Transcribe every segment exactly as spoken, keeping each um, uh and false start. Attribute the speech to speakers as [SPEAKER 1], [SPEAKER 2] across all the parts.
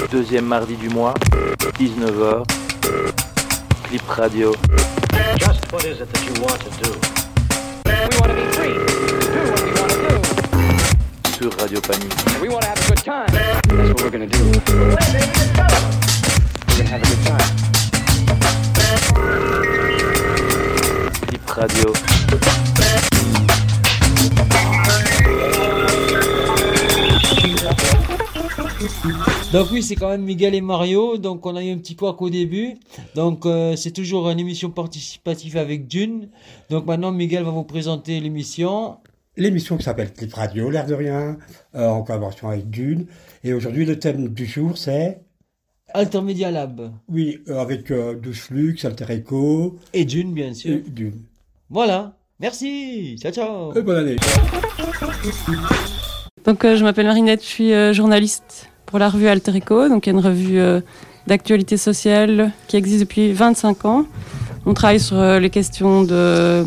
[SPEAKER 1] Deuxième mardi du mois, dix-neuf heures. Clip radio.
[SPEAKER 2] Just what is it that you want to do?
[SPEAKER 3] We want to be free to do what we want to do.
[SPEAKER 1] Sur Radio Panique.
[SPEAKER 3] And we want to have a good time. That's what we're going to do. We're going to have a good time.
[SPEAKER 1] Clip radio.
[SPEAKER 4] Donc oui, c'est quand même Miguel et Mario. Donc on a eu un petit couac au début. Donc euh, c'est toujours une émission participative avec Dune. Donc maintenant Miguel va vous présenter l'émission.
[SPEAKER 5] L'émission qui s'appelle Clip Radio, l'air de rien, euh, en collaboration avec Dune. Et aujourd'hui le thème du jour c'est
[SPEAKER 4] Altermedia Lab.
[SPEAKER 5] Oui, euh, avec euh, douze Flux, Alter Echo.
[SPEAKER 4] Et Dune bien sûr.
[SPEAKER 5] Et Dune.
[SPEAKER 4] Voilà. Merci. Ciao ciao.
[SPEAKER 5] Et bonne année.
[SPEAKER 6] Donc euh, je m'appelle Marinette, je suis euh, journaliste pour la revue Alter Echo, donc il y a une revue euh, d'actualité sociale qui existe depuis vingt-cinq ans. On travaille sur euh, les questions de,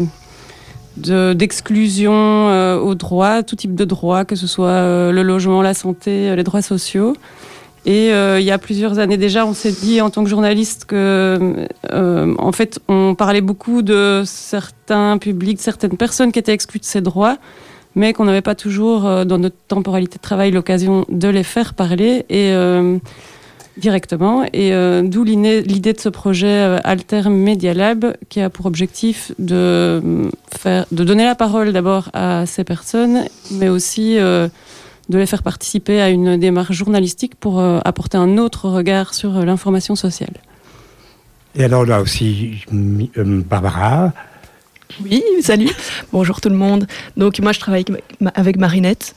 [SPEAKER 6] de, d'exclusion euh, aux droits, tout type de droits, que ce soit euh, le logement, la santé, euh, les droits sociaux. Et euh, il y a plusieurs années déjà, on s'est dit en tant que journaliste que, euh, en fait, on parlait beaucoup de certains publics, certaines personnes qui étaient exclues de ces droits, mais qu'on n'avait pas toujours, euh, dans notre temporalité de travail, l'occasion de les faire parler et, euh, directement. Et euh, d'où l'idée de ce projet euh, Alter Media Lab, qui a pour objectif de, faire, de donner la parole d'abord à ces personnes, mais aussi euh, de les faire participer à une démarche journalistique pour euh, apporter un autre regard sur euh, l'information sociale.
[SPEAKER 5] Et alors là aussi, euh, Barbara.
[SPEAKER 7] Oui, salut, bonjour tout le monde. Donc moi je travaille avec Marinette.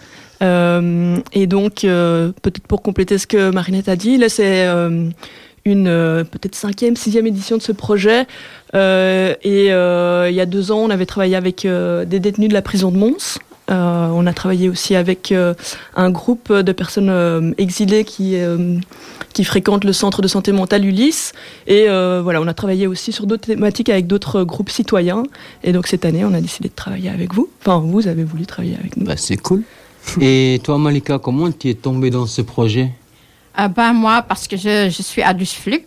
[SPEAKER 7] Euh, et donc euh, peut-être pour compléter ce que Marinette a dit, là c'est euh, une euh, peut-être cinquième, sixième édition de ce projet. Euh, et euh, il y a deux ans on avait travaillé avec euh, des détenus de la prison de Mons. Euh, on a travaillé aussi avec euh, un groupe de personnes euh, exilées qui, euh, qui fréquentent le centre de santé mentale Ulysse. Et euh, voilà, on a travaillé aussi sur d'autres thématiques avec d'autres groupes citoyens. Et donc cette année, on a décidé de travailler avec vous. Enfin, vous avez voulu travailler avec nous.
[SPEAKER 4] Bah, c'est cool. Et toi, Malika, comment tu es tombée dans ce projet ?
[SPEAKER 8] Ah ben, moi, parce que je, je suis à Dusflux.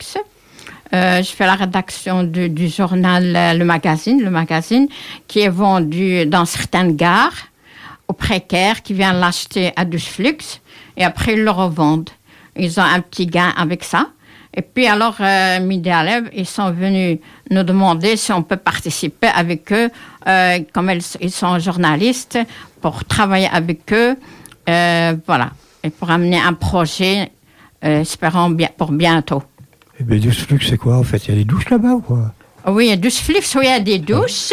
[SPEAKER 8] Euh, je fais la rédaction du, du journal euh, Le Magazine, le magazine qui est vendu dans certaines gares aux précaires qui viennent l'acheter à Dusflux et après ils le revendent. Ils ont un petit gain avec ça. Et puis alors, euh, Media Lab, ils sont venus nous demander si on peut participer avec eux, euh, comme ils, ils sont journalistes, pour travailler avec eux, euh, voilà, et pour amener un projet, euh, espérons bien, pour bientôt.
[SPEAKER 5] Et bien Dusflux c'est quoi en fait ? Il y a des douches là-bas ou quoi ?
[SPEAKER 8] Oui, à Dusflux, oui, il y a des douches.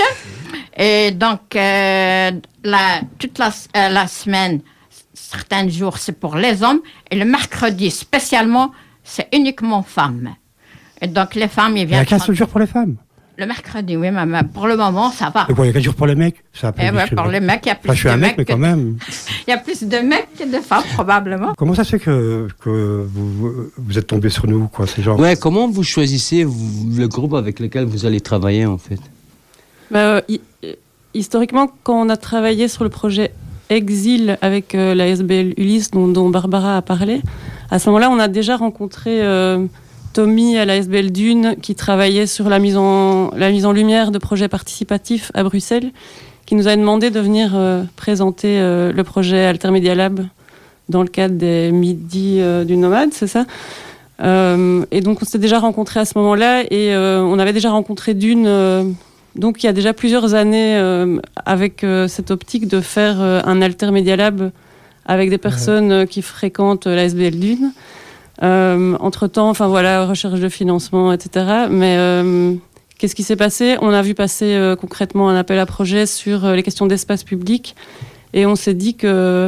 [SPEAKER 8] Et donc, euh, la, toute la, euh, la semaine, certains jours, c'est pour les hommes. Et le mercredi, spécialement, c'est uniquement femmes. Et donc, les femmes, ils viennent...
[SPEAKER 5] Il y a qu'un seul jour pour les femmes ?
[SPEAKER 8] Le mercredi, oui, mais, mais pour le moment, ça va.
[SPEAKER 5] Et quoi, il y a qu'un jour pour les mecs ? Ça
[SPEAKER 8] Et ouais, pour les mecs, il y a plus
[SPEAKER 5] enfin, je suis
[SPEAKER 8] de
[SPEAKER 5] un
[SPEAKER 8] mecs
[SPEAKER 5] mec, mais quand
[SPEAKER 8] que...
[SPEAKER 5] même.
[SPEAKER 8] Il y a plus de mecs que de femmes, probablement.
[SPEAKER 5] Comment ça se fait que, que vous, vous êtes tombés sur nous, quoi, ces gens ?
[SPEAKER 4] Ouais, comment vous choisissez vous, le groupe avec lequel vous allez travailler, en fait ?
[SPEAKER 6] Bah, hi- historiquement, quand on a travaillé sur le projet Exil avec euh, la S B L Ulysse, dont, dont Barbara a parlé, à ce moment-là, on a déjà rencontré euh, Tommy à la S B L Dune, qui travaillait sur la mise en, la mise en lumière de projets participatifs à Bruxelles, qui nous a demandé de venir euh, présenter euh, le projet Alter Media Lab dans le cadre des Midis euh, du Nomade, c'est ça ? euh, Et donc, on s'était déjà rencontrés à ce moment-là, et euh, on avait déjà rencontré Dune... Euh, Donc, il y a déjà plusieurs années euh, avec euh, cette optique de faire euh, un Alter Media Lab avec des personnes euh, qui fréquentent la S B L Dune. Euh, entre-temps, enfin voilà, recherche de financement, et cetera. Mais euh, qu'est-ce qui s'est passé ? On a vu passer euh, concrètement un appel à projet sur euh, les questions d'espace public et on s'est dit que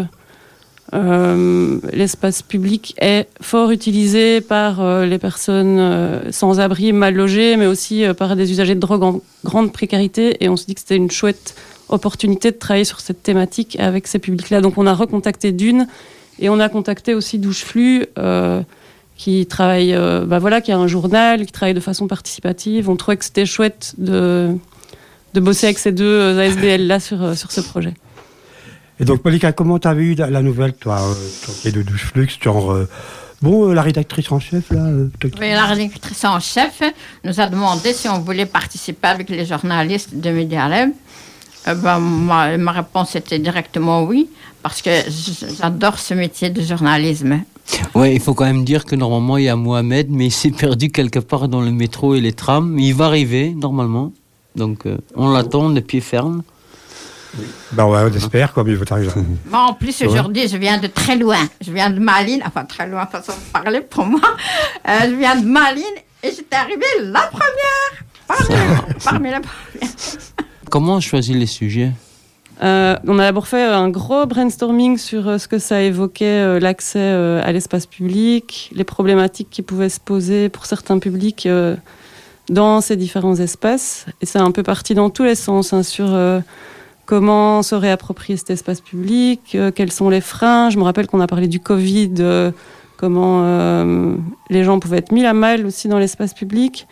[SPEAKER 6] Euh, l'espace public est fort utilisé par euh, les personnes euh, sans abri, mal logées, mais aussi euh, par des usagers de drogue en grande précarité. Et on se dit que c'était une chouette opportunité de travailler sur cette thématique avec ces publics-là. Donc on a recontacté Dune et on a contacté aussi Doucheflux, euh, qui travaille, euh, bah voilà, qui a un journal, qui travaille de façon participative. On trouvait que c'était chouette de, de bosser avec ces deux A S B L-là sur, sur ce projet.
[SPEAKER 5] Et donc, Malika, comment t'as vu la nouvelle, toi, euh, de Doucheflux, genre, euh, Bon, euh, la rédactrice en chef, là... Euh,
[SPEAKER 8] oui, la rédactrice en chef nous a demandé si on voulait participer avec les journalistes de Media Lab. Euh, ben, ma, ma réponse était directement oui, parce que j'adore ce métier de journalisme.
[SPEAKER 4] Ouais, il faut quand même dire que normalement, il y a Mohamed, mais il s'est perdu quelque part dans le métro et les trams. Il va arriver, normalement. Donc, euh, on l'attend de pied ferme.
[SPEAKER 5] Oui. Ben ouais, on espère, comme il va arriver.
[SPEAKER 8] Bon, en plus, aujourd'hui, ouais. je viens de très loin. Je viens de Malines, enfin très loin, façon de parler pour moi. Euh, je viens de Malines et j'étais arrivée la première. Parmi, parmi la première.
[SPEAKER 4] Comment on choisit les sujets ?
[SPEAKER 6] Euh, on a d'abord fait un gros brainstorming sur euh, ce que ça évoquait, euh, l'accès euh, à l'espace public, les problématiques qui pouvaient se poser pour certains publics euh, dans ces différents espaces. Et c'est un peu parti dans tous les sens, hein, sur euh, comment se réapproprier cet espace public, euh, quels sont les freins. Je me rappelle qu'on a parlé du Covid, euh, comment euh, les gens pouvaient être mis à mal aussi dans l'espace public.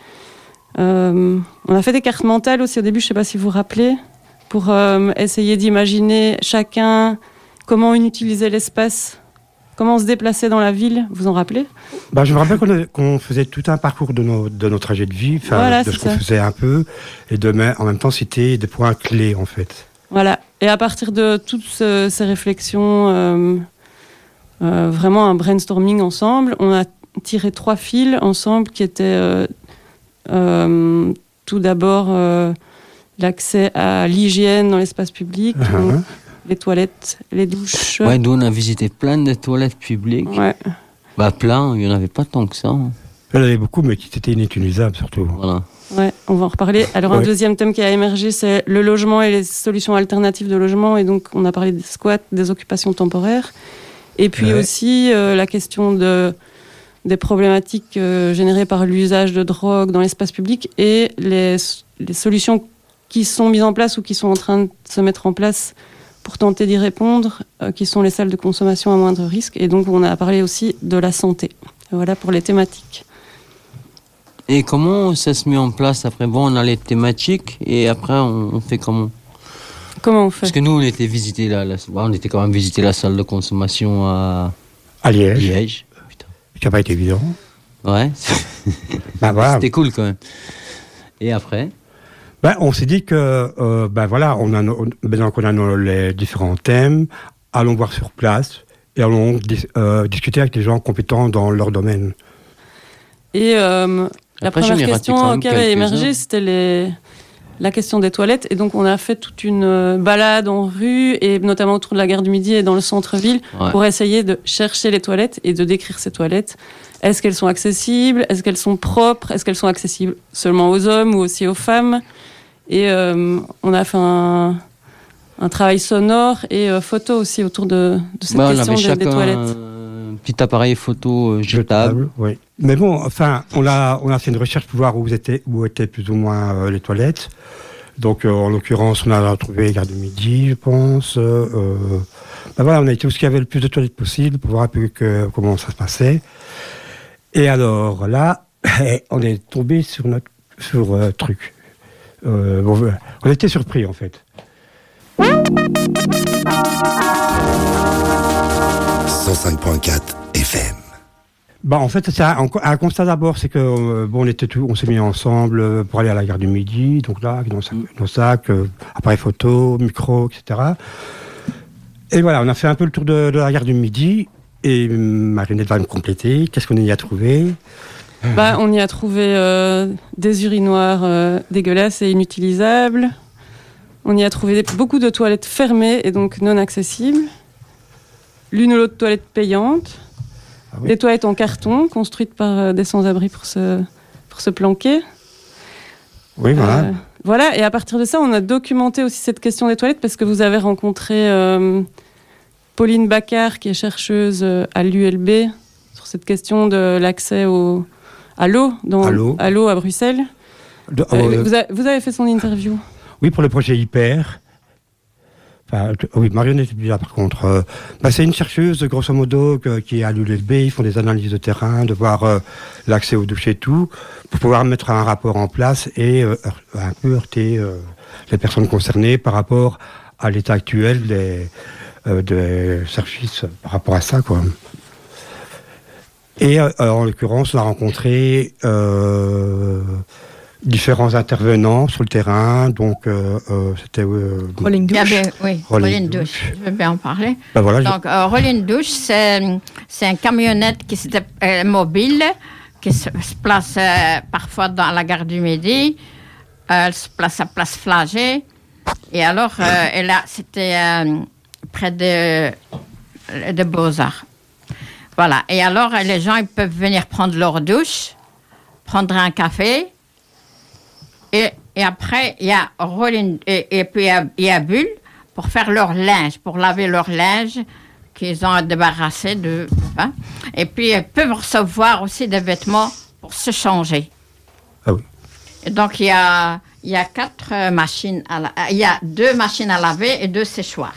[SPEAKER 6] Euh, on a fait des cartes mentales aussi au début, je ne sais pas si vous vous rappelez, pour euh, essayer d'imaginer chacun comment on utilisait l'espace, comment on se déplaçait dans la ville, vous en rappelez ?
[SPEAKER 5] Bah, je me rappelle qu'on, a, qu'on faisait tout un parcours de nos, de nos trajets de vie,
[SPEAKER 6] voilà,
[SPEAKER 5] de ce
[SPEAKER 6] ça.
[SPEAKER 5] qu'on faisait un peu, et de, mais en même temps c'était des points clés en fait.
[SPEAKER 6] Voilà, et à partir de toutes ce, ces réflexions, euh, euh, vraiment un brainstorming ensemble, on a tiré trois fils ensemble qui étaient euh, euh, tout d'abord... Euh, l'accès à l'hygiène dans l'espace public, uh-huh. donc les toilettes, les douches.
[SPEAKER 4] Ouais, nous on a visité plein de toilettes publiques.
[SPEAKER 6] Ouais.
[SPEAKER 4] Bah plein, il n'y en avait pas tant que ça.
[SPEAKER 5] Il y en avait beaucoup, mais qui étaient inutilisables surtout.
[SPEAKER 4] Voilà.
[SPEAKER 6] Ouais, on va en reparler. Alors ouais. Un deuxième thème qui a émergé, c'est le logement et les solutions alternatives de logement. Et donc on a parlé des squats, des occupations temporaires. Et puis ouais. aussi euh, la question de, des problématiques euh, générées par l'usage de drogue dans l'espace public et les, les solutions qui sont mises en place ou qui sont en train de se mettre en place pour tenter d'y répondre, euh, qui sont les salles de consommation à moindre risque. Et donc, on a parlé aussi de la santé. Voilà pour les thématiques.
[SPEAKER 4] Et comment ça se met en place après ? Bon, on a les thématiques et après, on, on fait comment ?
[SPEAKER 6] Comment on fait ?
[SPEAKER 4] Parce que nous, on était visiter la, la, on était quand même visiter la salle de consommation à,
[SPEAKER 5] à Liège.
[SPEAKER 4] Liège.
[SPEAKER 5] Putain. Ça n'a pas été évident.
[SPEAKER 4] Ouais.
[SPEAKER 5] Bah, voilà.
[SPEAKER 4] C'était cool quand même. Et après ?
[SPEAKER 5] Ben, on s'est dit que, euh, ben voilà, on a, no, maintenant qu'on a nos, les différents thèmes, allons voir sur place et allons dis, euh, discuter avec les gens compétents dans leur domaine.
[SPEAKER 6] Et euh, la Après, première question qui avait émergé, heures. c'était les, la question des toilettes. Et donc, on a fait toute une balade en rue, et notamment autour de la gare du Midi et dans le centre-ville, ouais. pour essayer de chercher les toilettes et de décrire ces toilettes. Est-ce qu'elles sont accessibles ? Est-ce qu'elles sont propres ? Est-ce qu'elles sont accessibles seulement aux hommes ou aussi aux femmes ? Et euh, on a fait un, un travail sonore et euh, photo aussi autour de, de cette
[SPEAKER 4] bah,
[SPEAKER 6] question des, des toilettes.
[SPEAKER 4] Un petit appareil photo jetable. jetable.
[SPEAKER 5] Oui. Mais bon, enfin, on a, on a fait une recherche pour voir où étaient, où étaient plus ou moins euh, les toilettes. Donc, euh, en l'occurrence, on a trouvé Gare du Midi, je pense. Euh, ben voilà, on a été où il y avait le plus de toilettes possible pour voir un peu que, comment ça se passait. Et alors là, on est tombé sur notre sur euh, truc. Euh, bon, on était surpris en fait.
[SPEAKER 9] cent cinq virgule quatre F M.
[SPEAKER 5] Bah en fait, c'est un, un constat d'abord, c'est que euh, bon, on était tout, on s'est mis ensemble pour aller à la gare du Midi, donc là, avec nos sacs, nos sacs euh, appareil photo, micro, et cetera. Et voilà, on a fait un peu le tour de, de la gare du Midi. Et Marinette va me compléter. Qu'est-ce qu'on y a trouvé ?
[SPEAKER 6] Bah, on y a trouvé euh, des urinoirs euh, dégueulasses et inutilisables. On y a trouvé des, beaucoup de toilettes fermées et donc non accessibles. L'une ou l'autre toilette payante. Ah oui. Des toilettes en carton construites par euh, des sans-abri pour se, pour se planquer.
[SPEAKER 5] Oui, voilà.
[SPEAKER 6] Euh, voilà, et à partir de ça, on a documenté aussi cette question des toilettes parce que vous avez rencontré... Euh, Pauline Baccar, qui est chercheuse à l'U L B, sur cette question de l'accès au, à l'eau, dans,
[SPEAKER 5] à l'eau,
[SPEAKER 6] à, l'eau à Bruxelles. De, euh, euh, vous, a, vous avez fait son interview ?
[SPEAKER 5] Oui, pour le projet Hyper. Enfin, oui, Marion était là par contre. Euh, bah, c'est une chercheuse, grosso modo, que, qui est à l'U L B. Ils font des analyses de terrain, de voir euh, l'accès aux douches et tout, pour pouvoir mettre un rapport en place et euh, un peu heurter euh, les personnes concernées par rapport à l'état actuel des... Euh, de services par rapport à ça, quoi. Et euh, en l'occurrence, on a rencontré euh, différents intervenants sur le terrain. Donc, euh, euh, c'était euh,
[SPEAKER 7] Rolling Douche.
[SPEAKER 8] Bien, oui,
[SPEAKER 5] Rolling
[SPEAKER 8] Rolling Douche. Je veux bien en parler.
[SPEAKER 5] Ben voilà,
[SPEAKER 8] Donc, euh, Rolling Douche, c'est, c'est une camionnette qui est euh, mobile, qui se, se place euh, parfois dans la gare du Midi. Euh, elle se place à Place Flagey. Et alors, euh, et là, c'était euh, près de, de Beaux-Arts. Voilà. Et alors, les gens, ils peuvent venir prendre leur douche, prendre un café. Et, et après, il y a Rolling, et, et puis il y a Bulle pour faire leur linge, pour laver leur linge qu'ils ont débarrassé de. Hein. Et puis, ils peuvent recevoir aussi des vêtements pour se changer.
[SPEAKER 5] Ah oui.
[SPEAKER 8] Et donc, il y a, il y a quatre machines à la, il y a deux machines à laver et deux séchoirs.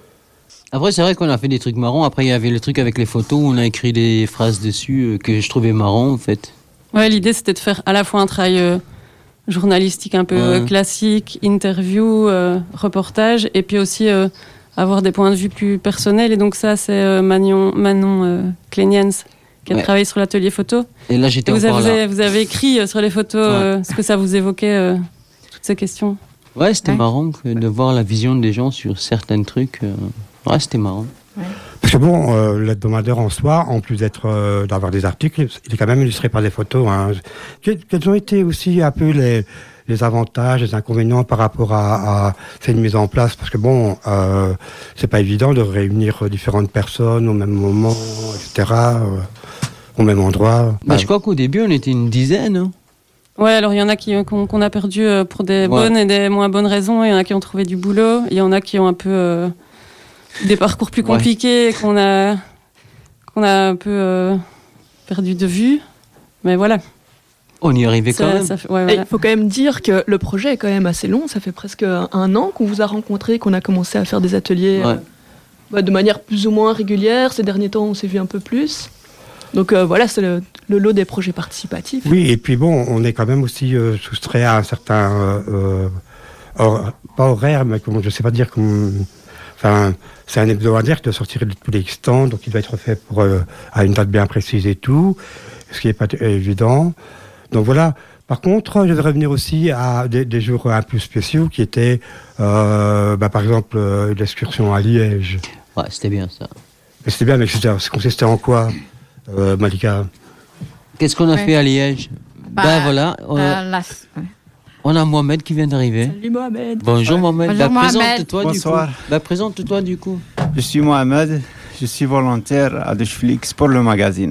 [SPEAKER 4] Après, c'est vrai qu'on a fait des trucs marrants. Après, il y avait le truc avec les photos où on a écrit des phrases dessus euh, que je trouvais marrant, en fait.
[SPEAKER 6] Ouais, l'idée, c'était de faire à la fois un travail euh, journalistique un peu
[SPEAKER 4] Ouais.
[SPEAKER 6] euh, classique, interview, euh, reportage, et puis aussi euh, avoir des points de vue plus personnels. Et donc ça, c'est euh, Manon, Manon euh, Kleniens qui a
[SPEAKER 4] Ouais.
[SPEAKER 6] travaillé sur l'atelier photo.
[SPEAKER 4] Et là, j'étais
[SPEAKER 6] Et vous,
[SPEAKER 4] encore
[SPEAKER 6] avez, vous
[SPEAKER 4] là.
[SPEAKER 6] avez- vous avez écrit euh, sur les photos euh, ce que ça vous évoquait, euh, toutes ces questions.
[SPEAKER 4] Ouais, c'était
[SPEAKER 8] Ouais.
[SPEAKER 4] marrant que de voir la vision des gens sur certains trucs. euh, Ouais, c'était marrant.
[SPEAKER 5] Parce que bon, euh, l'hebdomadaire en soi, en plus d'être euh, d'avoir des articles, il est quand même illustré par des photos. Hein. Que- Quels ont été aussi un peu les, les avantages, les inconvénients par rapport à, à cette mise en place? Parce que bon, euh, c'est pas évident de réunir différentes personnes au même moment, et cetera, euh, au même endroit.
[SPEAKER 4] Bah, je crois qu'au début, on était une dizaine. Hein.
[SPEAKER 6] Ouais, alors il y en a qui, qu'on, qu'on a perdu euh, pour des
[SPEAKER 4] Ouais.
[SPEAKER 6] bonnes et des moins bonnes raisons. Il y en a qui ont trouvé du boulot. Il y en a qui ont un peu euh, des parcours plus
[SPEAKER 4] Ouais.
[SPEAKER 6] compliqués qu'on a, qu'on a un peu euh, perdu de vue. Mais voilà.
[SPEAKER 4] On y arrivait quand
[SPEAKER 6] Ça-
[SPEAKER 4] même.
[SPEAKER 6] ça fait- ouais,
[SPEAKER 7] Et
[SPEAKER 6] voilà.
[SPEAKER 7] il faut quand même dire que le projet est quand même assez long. Ça fait presque un an qu'on vous a rencontré, qu'on a commencé à faire des ateliers
[SPEAKER 4] Ouais.
[SPEAKER 7] euh, bah, de manière plus ou moins régulière. Ces derniers temps, on s'est vu un peu plus. Donc euh, voilà, c'est le, le lot des projets participatifs.
[SPEAKER 5] Oui, et puis bon, on est quand même aussi euh, soustrait à un certain, euh, euh, hor- pas horaire, mais comment, je sais pas dire comment. Enfin, c'est un hebdomadaire qui doit sortir de tous les stands, donc il doit être fait pour euh, à une date bien précise et tout, ce qui n'est pas t- évident. Donc voilà. Par contre, je vais revenir aussi à des, des jours un peu spéciaux qui étaient, euh, bah, par exemple, euh, l'excursion à Liège.
[SPEAKER 4] Ouais, c'était bien ça.
[SPEAKER 5] Mais c'était bien, mais c'était- ça consistait en quoi, euh, Malika?
[SPEAKER 4] Qu'est-ce qu'on a
[SPEAKER 8] Ouais.
[SPEAKER 4] fait à Liège?
[SPEAKER 8] Bah,
[SPEAKER 4] Ben voilà, on,
[SPEAKER 8] Euh, la- ouais.
[SPEAKER 4] on a Mohamed qui vient d'arriver.
[SPEAKER 7] Salut Mohamed.
[SPEAKER 4] Bonjour Mohamed.
[SPEAKER 8] Bonjour,
[SPEAKER 4] Bah,
[SPEAKER 8] Mohamed.
[SPEAKER 4] présente-toi du coup.
[SPEAKER 10] Bonsoir.
[SPEAKER 4] Bah, présente-toi du coup.
[SPEAKER 10] Je suis Mohamed, je suis volontaire à Netflix pour le magazine.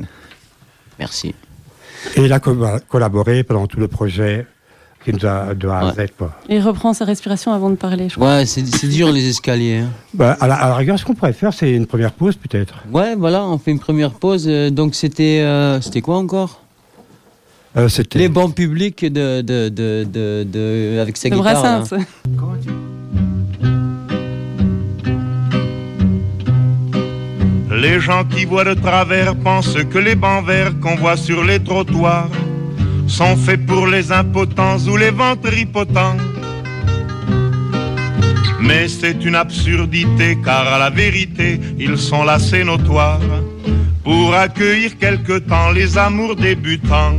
[SPEAKER 4] Merci.
[SPEAKER 5] Et il a co- collaboré pendant tout le projet qui nous a de A à Z, quoi.
[SPEAKER 6] Il reprend sa respiration avant de parler, je crois.
[SPEAKER 4] Ouais, c'est, c'est dur les escaliers. Hein.
[SPEAKER 5] Bah, à, la, à la rigueur, ce qu'on pourrait faire, c'est une première pause, peut-être.
[SPEAKER 4] Ouais, voilà, on fait une première pause. euh, donc c'était, euh, c'était quoi encore?
[SPEAKER 5] Euh, c'était
[SPEAKER 4] Les bancs publics de, de, de, de, de- avec sa
[SPEAKER 6] Le
[SPEAKER 4] guitare. là.
[SPEAKER 6] Brassens.
[SPEAKER 11] Les gens qui voient de travers pensent que les bancs verts qu'on voit sur les trottoirs sont faits pour les impotents ou les ventripotents. Mais c'est une absurdité car à la vérité ils sont là, c'est notoire, pour accueillir quelque temps les amours débutants.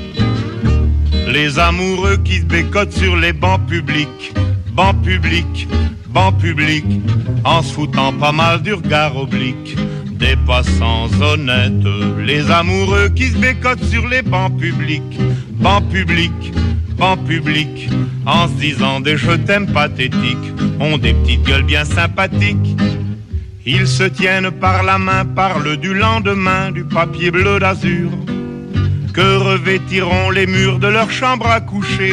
[SPEAKER 11] Les amoureux qui se bécotent sur les bancs publics, bancs publics, bancs publics, en se foutant pas mal du regard oblique des passants honnêtes. Les amoureux qui se bécotent sur les bancs publics, bancs publics, bancs publics, en se disant des je t'aime pathétiques, ont des petites gueules bien sympathiques. Ils se tiennent par la main, parlent du lendemain, du papier bleu d'azur que revêtiront les murs de leur chambre à coucher.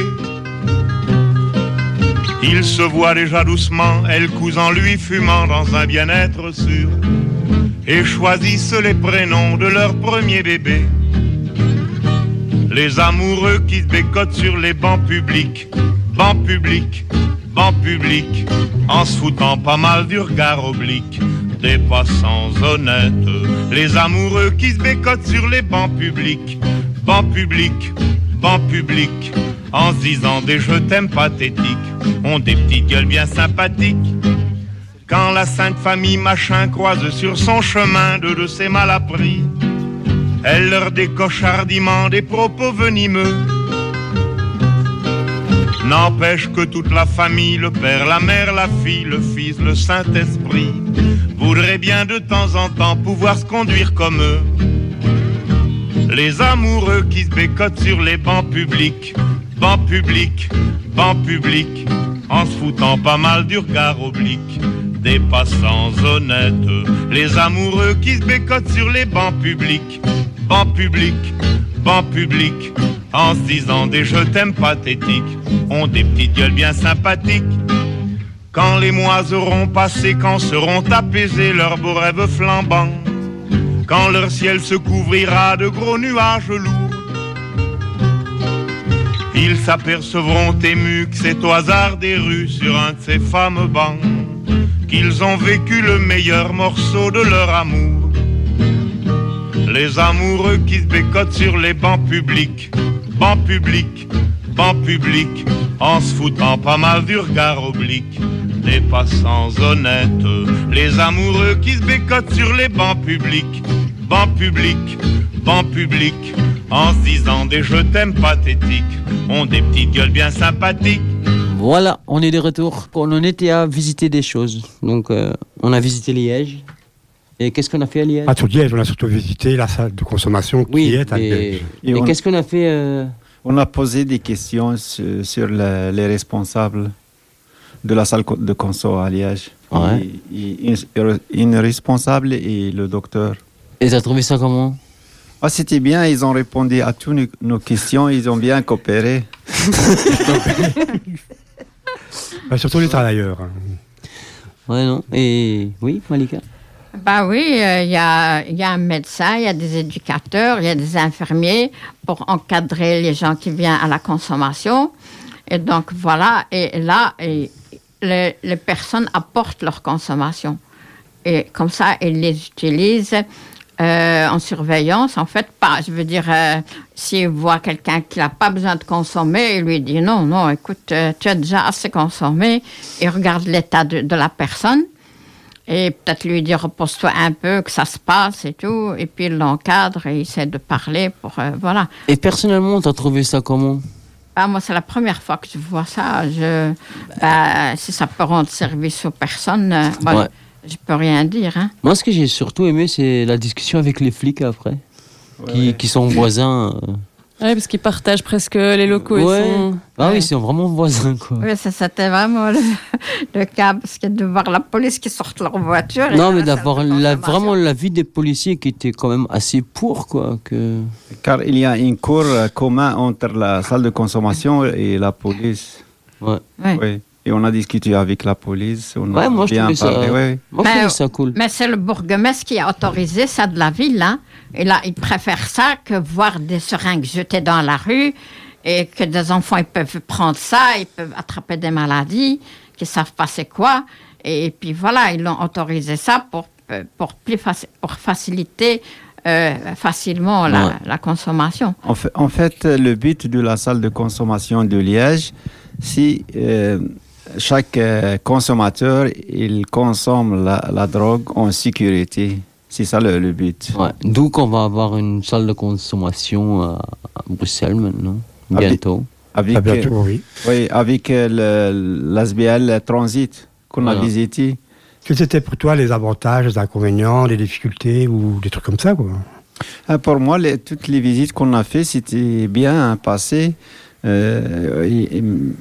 [SPEAKER 11] Ils se voient déjà doucement, elle cousant lui fumant dans un bien-être sûr, et choisissent les prénoms de leur premier bébé. Les amoureux qui se bécotent sur les bancs publics, bancs publics, bancs publics, en se foutant pas mal du regard oblique des passants honnêtes. Les amoureux qui se bécotent sur les bancs publics, bancs publics, bancs publics, en se disant des je t'aime pathétiques, ont des petites gueules bien sympathiques. Quand la sainte famille machin croise sur son chemin deux de ses malappris, Elle leur décoche hardiment des propos venimeux. N'empêche que toute la famille, le père, la mère, la fille, le fils, le Saint-Esprit, voudrait bien de temps en temps pouvoir se conduire comme eux. Les amoureux qui se bécotent sur les bancs publics, bancs publics, bancs publics, en se foutant pas mal du regard oblique des passants honnêtes. Les amoureux qui se bécotent sur les bancs publics, bancs publics, bancs publics, en se disant des je t'aime pathétiques, ont des petites gueules bien sympathiques. Quand les mois auront passé, quand seront apaisés leurs beaux rêves flambants, quand leur ciel se couvrira de gros nuages lourds, ils s'apercevront émus que c'est au hasard des rues, sur un de ces fameux bancs, qu'ils ont vécu le meilleur morceau de leur amour. Les amoureux qui se bécotent sur les bancs publics, bancs publics, bancs publics, en se foutant pas mal du regard oblique des passants honnêtes. Les amoureux qui se bécotent sur les bancs publics, bancs publics, bancs publics, en se disant des je t'aime pathétiques, ont des petites gueules bien sympathiques.
[SPEAKER 4] Voilà, on est de retour. On en était à visiter des choses. Donc, euh, on a visité Liège. Et qu'est-ce qu'on a fait à Liège?
[SPEAKER 5] À tout Liège, on a surtout visité la salle de consommation qui
[SPEAKER 4] oui,
[SPEAKER 5] est à
[SPEAKER 4] et,
[SPEAKER 5] Liège.
[SPEAKER 4] Et, et on, qu'est-ce qu'on a fait euh...
[SPEAKER 10] On a posé des questions sur, sur le, les responsables de la salle de conso à Liège.
[SPEAKER 4] Ouais.
[SPEAKER 10] Et, et, une, une responsable et le docteur.
[SPEAKER 4] Et tu as trouvé ça comment?
[SPEAKER 10] Ah, c'était bien, ils ont répondu à toutes nos, nos questions, ils ont bien coopéré.
[SPEAKER 5] Bah, surtout les travailleurs.
[SPEAKER 4] Ouais, non. Et oui, Malika?
[SPEAKER 8] Bah oui, il euh, y, a, y a un médecin, il y a des éducateurs, il y a des infirmiers pour encadrer les gens qui viennent à la consommation. Et donc voilà, et là, et les, les personnes apportent leur consommation. Et comme ça, ils les utilisent euh, en surveillance. En fait, pas, je veux dire, euh, s'ils voient quelqu'un qui n'a pas besoin de consommer, il lui dit non, non, écoute, euh, tu as déjà assez consommé. Et regarde l'état de, de la personne. Et peut-être lui dire, repose-toi un peu, que ça se passe et tout. Et puis, il l'encadre et il essaie de parler pour... Euh, voilà.
[SPEAKER 4] Et personnellement, tu as trouvé ça comment?
[SPEAKER 8] Ah, moi, c'est la première fois que je vois ça. Je, bah, si ça peut rendre service aux personnes, euh, moi, ouais. je ne peux rien dire. Hein.
[SPEAKER 4] Moi, ce que j'ai surtout aimé, c'est la discussion avec les flics après, ouais, qui, ouais. qui sont voisins... Euh...
[SPEAKER 6] Oui, parce qu'ils partagent presque les locaux.
[SPEAKER 4] Ouais.
[SPEAKER 6] Ils sont...
[SPEAKER 4] Ah
[SPEAKER 6] ouais.
[SPEAKER 4] oui, ils sont vraiment voisins, quoi.
[SPEAKER 8] Oui, ça, c'était vraiment le, le cas, parce que de voir la police qui sort leur voiture...
[SPEAKER 4] Non, mais d'avoir la, vraiment l'avis des policiers qui était quand même assez pour, quoi. Que...
[SPEAKER 10] Car il y a un cours commun entre la salle de consommation et la police.
[SPEAKER 4] Ouais.
[SPEAKER 8] ouais.
[SPEAKER 10] Oui. Et on a discuté avec la police. On
[SPEAKER 4] ouais,
[SPEAKER 10] a
[SPEAKER 4] moi, je
[SPEAKER 10] bien
[SPEAKER 4] trouvais
[SPEAKER 10] parlé.
[SPEAKER 4] ça,
[SPEAKER 10] ouais.
[SPEAKER 4] moi, je trouvais ça cool.
[SPEAKER 8] Mais c'est le bourgmestre qui a autorisé ça de la ville, hein. Et là, il préfère ça que voir des seringues jetées dans la rue et que des enfants, ils peuvent prendre ça, ils peuvent attraper des maladies, qu'ils ne savent pas c'est quoi. Et puis voilà, ils l'ont autorisé ça pour, pour, plus faci- pour faciliter euh, facilement la,
[SPEAKER 4] ouais.
[SPEAKER 8] la consommation.
[SPEAKER 10] En fait, en fait, le but de la salle de consommation de Liège, c'est... Euh, chaque euh, consommateur, il consomme la, la drogue en sécurité. C'est ça le, le but.
[SPEAKER 4] Ouais. D'où qu'on va avoir une salle de consommation à, à Bruxelles maintenant, bientôt.
[SPEAKER 10] Avec,
[SPEAKER 5] ah, bientôt, euh, oui.
[SPEAKER 10] Oui, avec euh, l'A S B L Transit qu'on voilà. a visité.
[SPEAKER 5] Quels étaient pour toi les avantages, les inconvénients, les difficultés ou des trucs comme ça, quoi?
[SPEAKER 10] Ah, pour moi, les, toutes les visites qu'on a faites, c'était bien passé. Euh, et,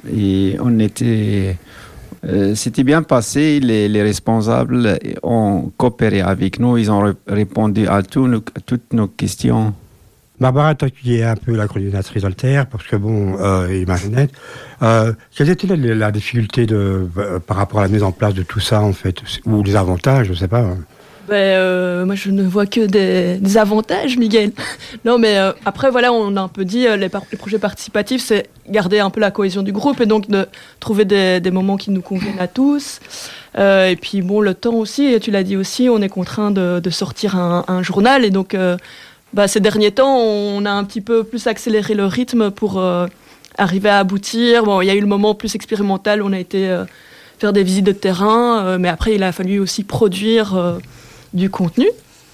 [SPEAKER 10] et on était, euh, c'était bien passé. Les, les responsables ont coopéré avec nous. Ils ont re- répondu à, tout nos, à toutes nos questions.
[SPEAKER 5] Barbara, toi qui es un peu la coordinatrice Alter, parce que bon, euh, et Marinette, euh, quelle était la, la difficulté de, euh, par rapport à la mise en place de tout ça, en fait, ou les avantages, je ne sais pas.
[SPEAKER 7] Ben, euh, moi, je ne vois que des, des avantages, Miguel. Non, mais euh, après, voilà, on a un peu dit, euh, les, par- les projets participatifs, c'est garder un peu la cohésion du groupe et donc de trouver des, des moments qui nous conviennent à tous. Euh, et puis, bon, le temps aussi, et tu l'as dit aussi, on est contraint de, de sortir un, un journal. Et donc, euh, bah, ces derniers temps, on a un petit peu plus accéléré le rythme pour euh, arriver à aboutir. Bon, il y a eu le moment plus expérimental, on a été euh, faire des visites de terrain, euh, mais après, il a fallu aussi produire... Euh, du contenu.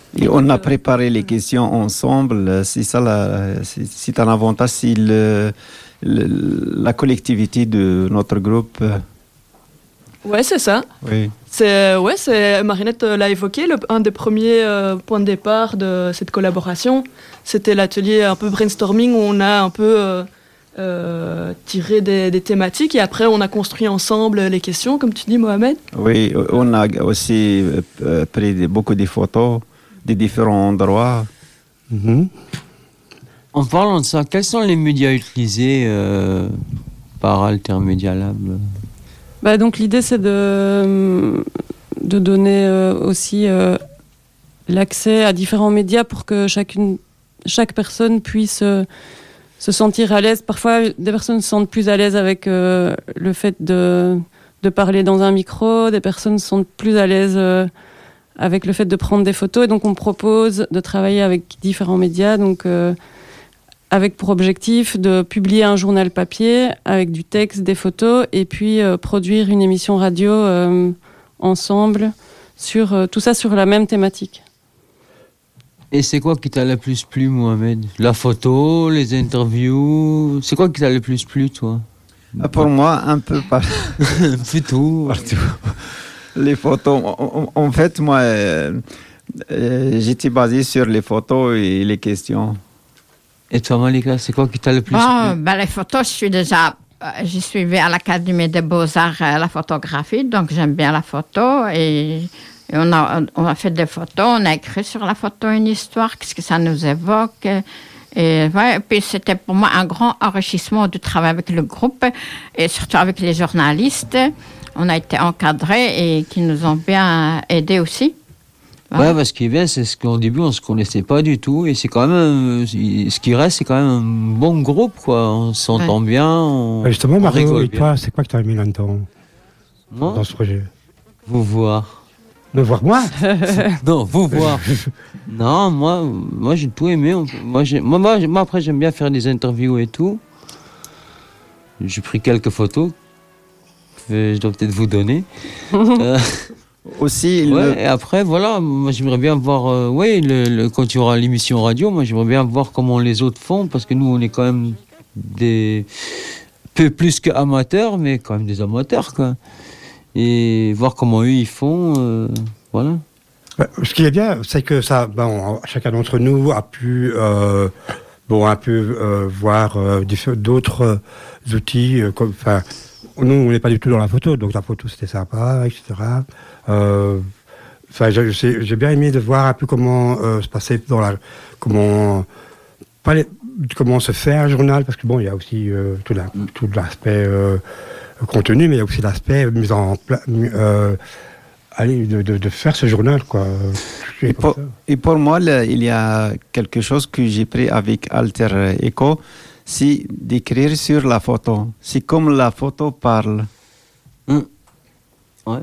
[SPEAKER 10] Et on a préparé les questions ensemble. C'est ça, la, c'est, c'est un avantage. C'est le, le, la collectivité de notre groupe.
[SPEAKER 7] Ouais, c'est ça.
[SPEAKER 10] Oui.
[SPEAKER 7] C'est, ouais, c'est, Marinette l'a évoqué, le, un des premiers euh, points de départ de cette collaboration, c'était l'atelier un peu brainstorming où on a un peu euh, euh, tiré des, des thématiques et après on a construit ensemble les questions, comme tu dis, Mohamed.
[SPEAKER 10] Oui, on a aussi euh, pris des, beaucoup de photos des différents endroits.
[SPEAKER 4] Mm-hmm. En parlant de ça, quels sont les médias utilisés euh, par Altermedia Lab?
[SPEAKER 6] Bah donc l'idée c'est de, de donner euh, aussi euh, l'accès à différents médias pour que chacune, chaque personne puisse euh, se sentir à l'aise. Parfois des personnes se sentent plus à l'aise avec euh, le fait de, de parler dans un micro, des personnes se sentent plus à l'aise euh, avec le fait de prendre des photos. Et donc on propose de travailler avec différents médias, donc euh, avec pour objectif de publier un journal papier avec du texte, des photos, et puis euh, produire une émission radio euh, ensemble, sur euh, tout ça sur la même thématique.
[SPEAKER 4] Et c'est quoi qui t'a le plus plu, Mohamed? La photo, les interviews? C'est quoi qui t'a le plus plu, toi?
[SPEAKER 10] Pour moi, un peu par...
[SPEAKER 4] un peu tout.
[SPEAKER 10] Partout. Les photos. En, en fait, moi, euh, euh, j'étais basé sur les photos et les questions.
[SPEAKER 4] Et toi, Malika, c'est quoi qui t'a le plus
[SPEAKER 8] oh,
[SPEAKER 4] plu?
[SPEAKER 8] Ben, les photos, je suis déjà... Euh, j'ai suivi à l'Académie des Beaux-Arts euh, la photographie, donc j'aime bien la photo. Et, et on, a, on a fait des photos, on a écrit sur la photo une histoire, qu'est-ce que ça nous évoque. Et, ouais, et puis c'était pour moi un grand enrichissement du travail avec le groupe, et surtout avec les journalistes. On a été encadrés et qui nous ont bien aidés aussi.
[SPEAKER 4] Ouais, bah, ce qui est bien, c'est qu'au début, on ne se connaissait pas du tout. Et c'est quand même, ce qui reste, c'est quand même un bon groupe, quoi. On s'entend ouais. bien. On,
[SPEAKER 5] Justement, Mario,
[SPEAKER 4] on
[SPEAKER 5] et toi, c'est quoi que tu as mis là-dedans?
[SPEAKER 4] Moi?
[SPEAKER 5] Dans ce projet?
[SPEAKER 4] Vous voir.
[SPEAKER 5] Me voir moi?
[SPEAKER 4] Non, vous voir. Non, moi, moi j'ai tout aimé. Moi, j'ai, moi, moi, moi, après, j'aime bien faire des interviews et tout. J'ai pris quelques photos. Que je dois peut-être vous donner. euh,
[SPEAKER 10] Aussi,
[SPEAKER 4] ouais,
[SPEAKER 10] le...
[SPEAKER 4] et après, voilà, moi j'aimerais bien voir, euh, ouais, le, le, quand tu auras l'émission radio, moi j'aimerais bien voir comment les autres font, parce que nous on est quand même des peu plus qu'amateurs, mais quand même des amateurs, quoi. Et voir comment eux ils font, euh, voilà.
[SPEAKER 5] Ce qui est bien, c'est que ça, bon, chacun d'entre nous a pu, euh, bon, un peu euh, voir euh, d'autres euh, outils, euh, comme, enfin. Nous, on n'est pas du tout dans la photo, donc la photo c'était sympa, et cetera. Euh, enfin, j'ai, j'ai bien aimé de voir un peu comment euh, se passer dans la, comment, pas les, comment se fait un journal, parce que bon, il y a aussi euh, tout, la, tout l'aspect euh, contenu, mais il y a aussi l'aspect mise en place, euh, allez, de, de, de faire ce journal, quoi.
[SPEAKER 10] Et pour, et pour moi, là, il y a quelque chose que j'ai pris avec Alter Eco. C'est d'écrire sur la photo. C'est comme la photo parle.
[SPEAKER 4] Mmh. Ouais.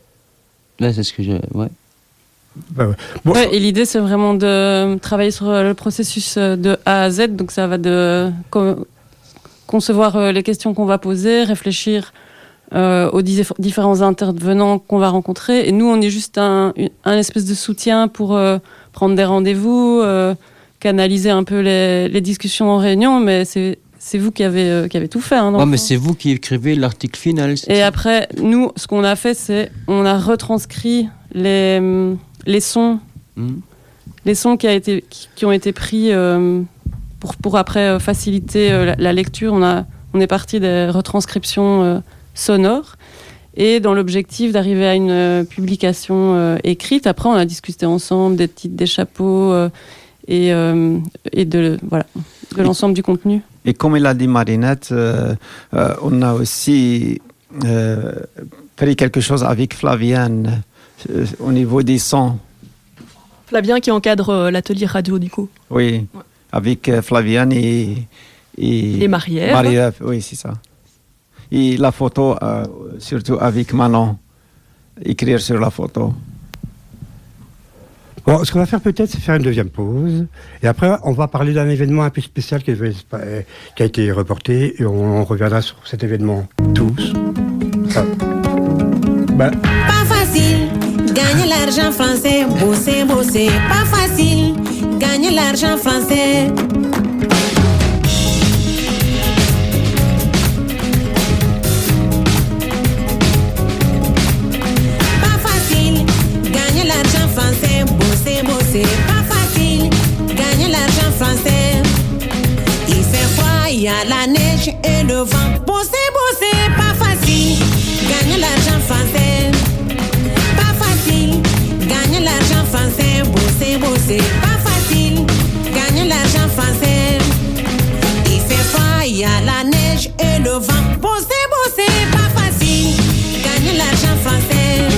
[SPEAKER 4] Là, c'est ce que j'ai... Ouais.
[SPEAKER 5] Bah ouais. Bon.
[SPEAKER 6] Ouais, et l'idée, c'est vraiment de travailler sur le processus de A à Z. Donc, ça va de co- concevoir les questions qu'on va poser, réfléchir euh, aux dif- différents intervenants qu'on va rencontrer. Et nous, on est juste un, un espèce de soutien pour euh, prendre des rendez-vous, euh, canaliser un peu les, les discussions en réunion, mais c'est, c'est vous qui avez, euh, qui avez tout fait. Hein,
[SPEAKER 4] ouais, mais c'est vous qui écrivez l'article final.
[SPEAKER 6] Et ça. Après, nous, ce qu'on a fait, c'est on a retranscrit les, les sons, mmh. les sons qui, a été, qui, qui ont été pris euh, pour, pour après euh, faciliter euh, la, la lecture. On, a, on est parti des retranscriptions euh, sonores. Et dans l'objectif d'arriver à une euh, publication euh, écrite, après, on a discuté ensemble des titres, des chapeaux... Euh, et, euh, et de, voilà, de l'ensemble du contenu.
[SPEAKER 10] Et comme il a dit Marinette, euh, euh, on a aussi euh, pris quelque chose avec Flaviane euh, au niveau des sons.
[SPEAKER 7] Flavien qui encadre euh, l'atelier radio du coup.
[SPEAKER 10] Oui, ouais. Avec euh, Flaviane et... Et,
[SPEAKER 7] et Marie-Ève.
[SPEAKER 10] Marie-Ève, oui, c'est ça. Et la photo, euh, surtout avec Manon, écrire sur la photo.
[SPEAKER 5] Bon, ce qu'on va faire peut-être, c'est faire une deuxième pause. Et après, on va parler d'un événement un peu spécial qui, qui a été reporté. Et on, on reviendra sur cet événement tous. Ah. Ben.
[SPEAKER 12] Pas facile gagner l'argent français, bosser, bosser, pas facile, gagner l'argent français. Pas facile, gagner l'argent français, bosser, bosser, pas facile, gagner l'argent français. Il fait froid, il y a la neige et le vent, bosser, bosser, pas facile, gagner l'argent français. Gagner l'argent français, bosser, bosser, pas facile. Gagner l'argent français. Il fait froid, il y a la neige et le vent. Bosser, bosser, pas facile. Gagner l'argent français.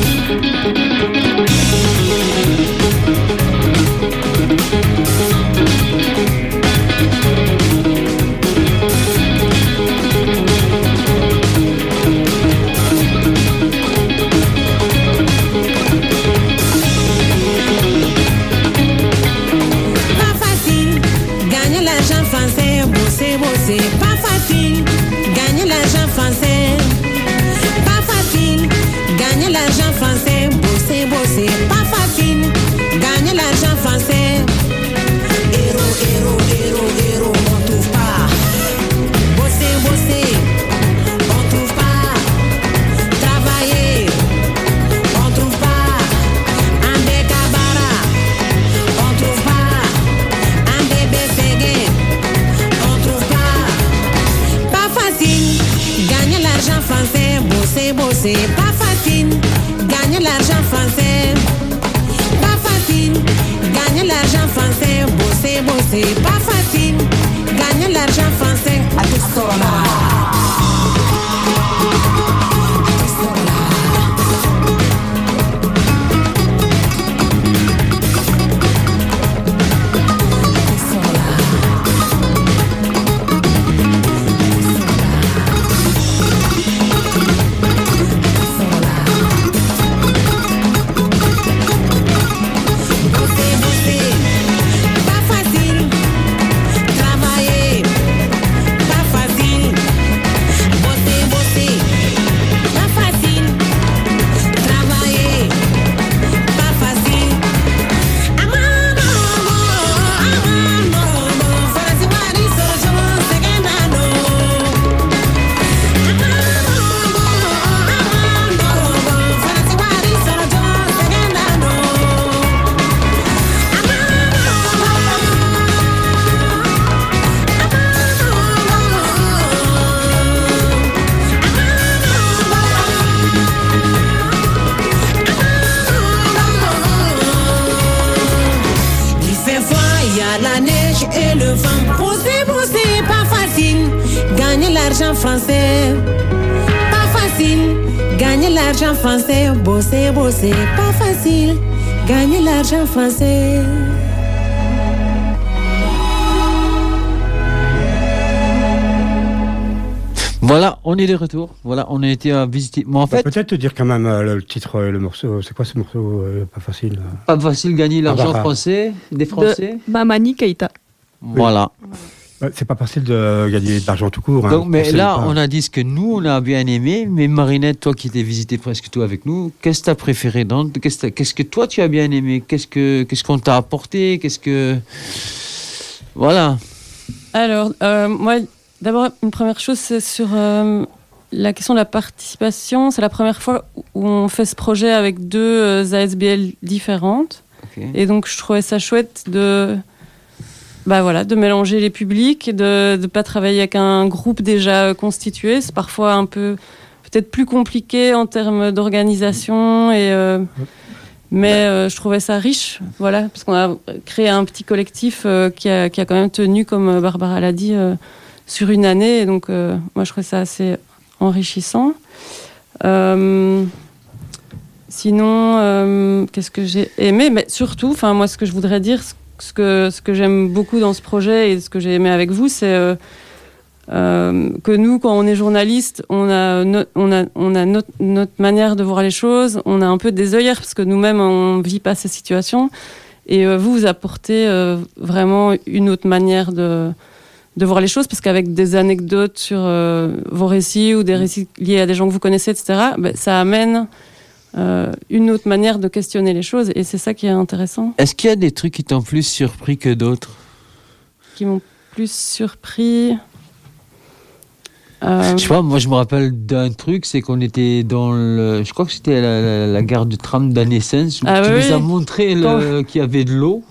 [SPEAKER 12] Bosser, bosser, pas facile, gagner l'argent français. Pas facile, gagner l'argent français. Bosser, bosser, pas facile, gagner l'argent français. Héros, héros, héros, héros, on trouve pas. Bosser, bosser, on trouve pas. Travailler, on trouve pas. Un bécabara, on trouve pas. Un bébé ségué. Gagner l'argent français, bosser, bosser, pas facile. Gagner l'argent français, pas facile. Gagner l'argent français, bosser, bosser, pas facile. Gagner l'argent français, à tout français, pas facile. Gagner l'argent français, bosser, bosser, pas facile. Gagner l'argent français.
[SPEAKER 4] Voilà, on est de retour. Voilà, on a été à visiter. Mais en fait,
[SPEAKER 5] peut-être te dire quand même euh, le titre, euh, le morceau. C'est quoi ce morceau euh, Pas facile. Euh...
[SPEAKER 4] Pas facile gagner l'argent
[SPEAKER 5] Barbara.
[SPEAKER 4] français des Français.
[SPEAKER 7] De Mamani Keïta.
[SPEAKER 4] Voilà.
[SPEAKER 5] Oui. C'est pas facile de gagner de l'argent tout court. Hein.
[SPEAKER 4] Donc, mais
[SPEAKER 5] Français
[SPEAKER 4] là,
[SPEAKER 5] pas.
[SPEAKER 4] on a dit ce que nous, on a bien aimé. Mais Marinette, toi qui t'es visité presque tout avec nous, qu'est-ce que tu as préféré dans, qu'est-ce, qu'est-ce que toi tu as bien aimé? Qu'est-ce, que, qu'est-ce qu'on t'a apporté? Qu'est-ce que. Voilà.
[SPEAKER 6] Alors, euh, moi, d'abord, une première chose, c'est sur euh, la question de la participation. C'est la première fois où on fait ce projet avec deux euh, A S B L différentes. Okay. Et donc, je trouvais ça chouette de. Bah voilà, de mélanger les publics, de ne pas travailler avec un groupe déjà constitué. C'est parfois un peu, peut-être plus compliqué en termes d'organisation. Et, euh, mais euh, je trouvais ça riche, voilà, parce qu'on a créé un petit collectif euh, qui, a, qui a quand même tenu, comme Barbara l'a dit, euh, sur une année. Et donc, euh, moi, je trouvais ça assez enrichissant. Euh, sinon, euh, qu'est-ce que j'ai aimé? Mais surtout, moi, ce que je voudrais dire, Ce que, ce que j'aime beaucoup dans ce projet et ce que j'ai aimé avec vous, c'est euh, euh, que nous, quand on est journaliste, on a, no, on a, on a notre, notre manière de voir les choses, on a un peu des œillères parce que nous-mêmes, on ne vit pas ces situations. Et euh, vous, vous apportez euh, vraiment une autre manière de, de voir les choses, parce qu'avec des anecdotes sur euh, vos récits ou des récits liés à des gens que vous connaissez, et cetera, ben, ça amène euh, une autre manière de questionner les choses, et c'est ça qui est intéressant.
[SPEAKER 4] Est-ce qu'il y a des trucs qui t'ont plus surpris que d'autres?
[SPEAKER 6] Qui m'ont plus surpris. Euh...
[SPEAKER 4] Je sais pas, moi je me rappelle d'un truc, c'est qu'on était dans le. Je crois que c'était la, la, la gare du tram d'Annesens où
[SPEAKER 6] ah,
[SPEAKER 4] tu
[SPEAKER 6] oui,
[SPEAKER 4] nous
[SPEAKER 6] oui.
[SPEAKER 4] as montré le, qu'il y avait de l'eau.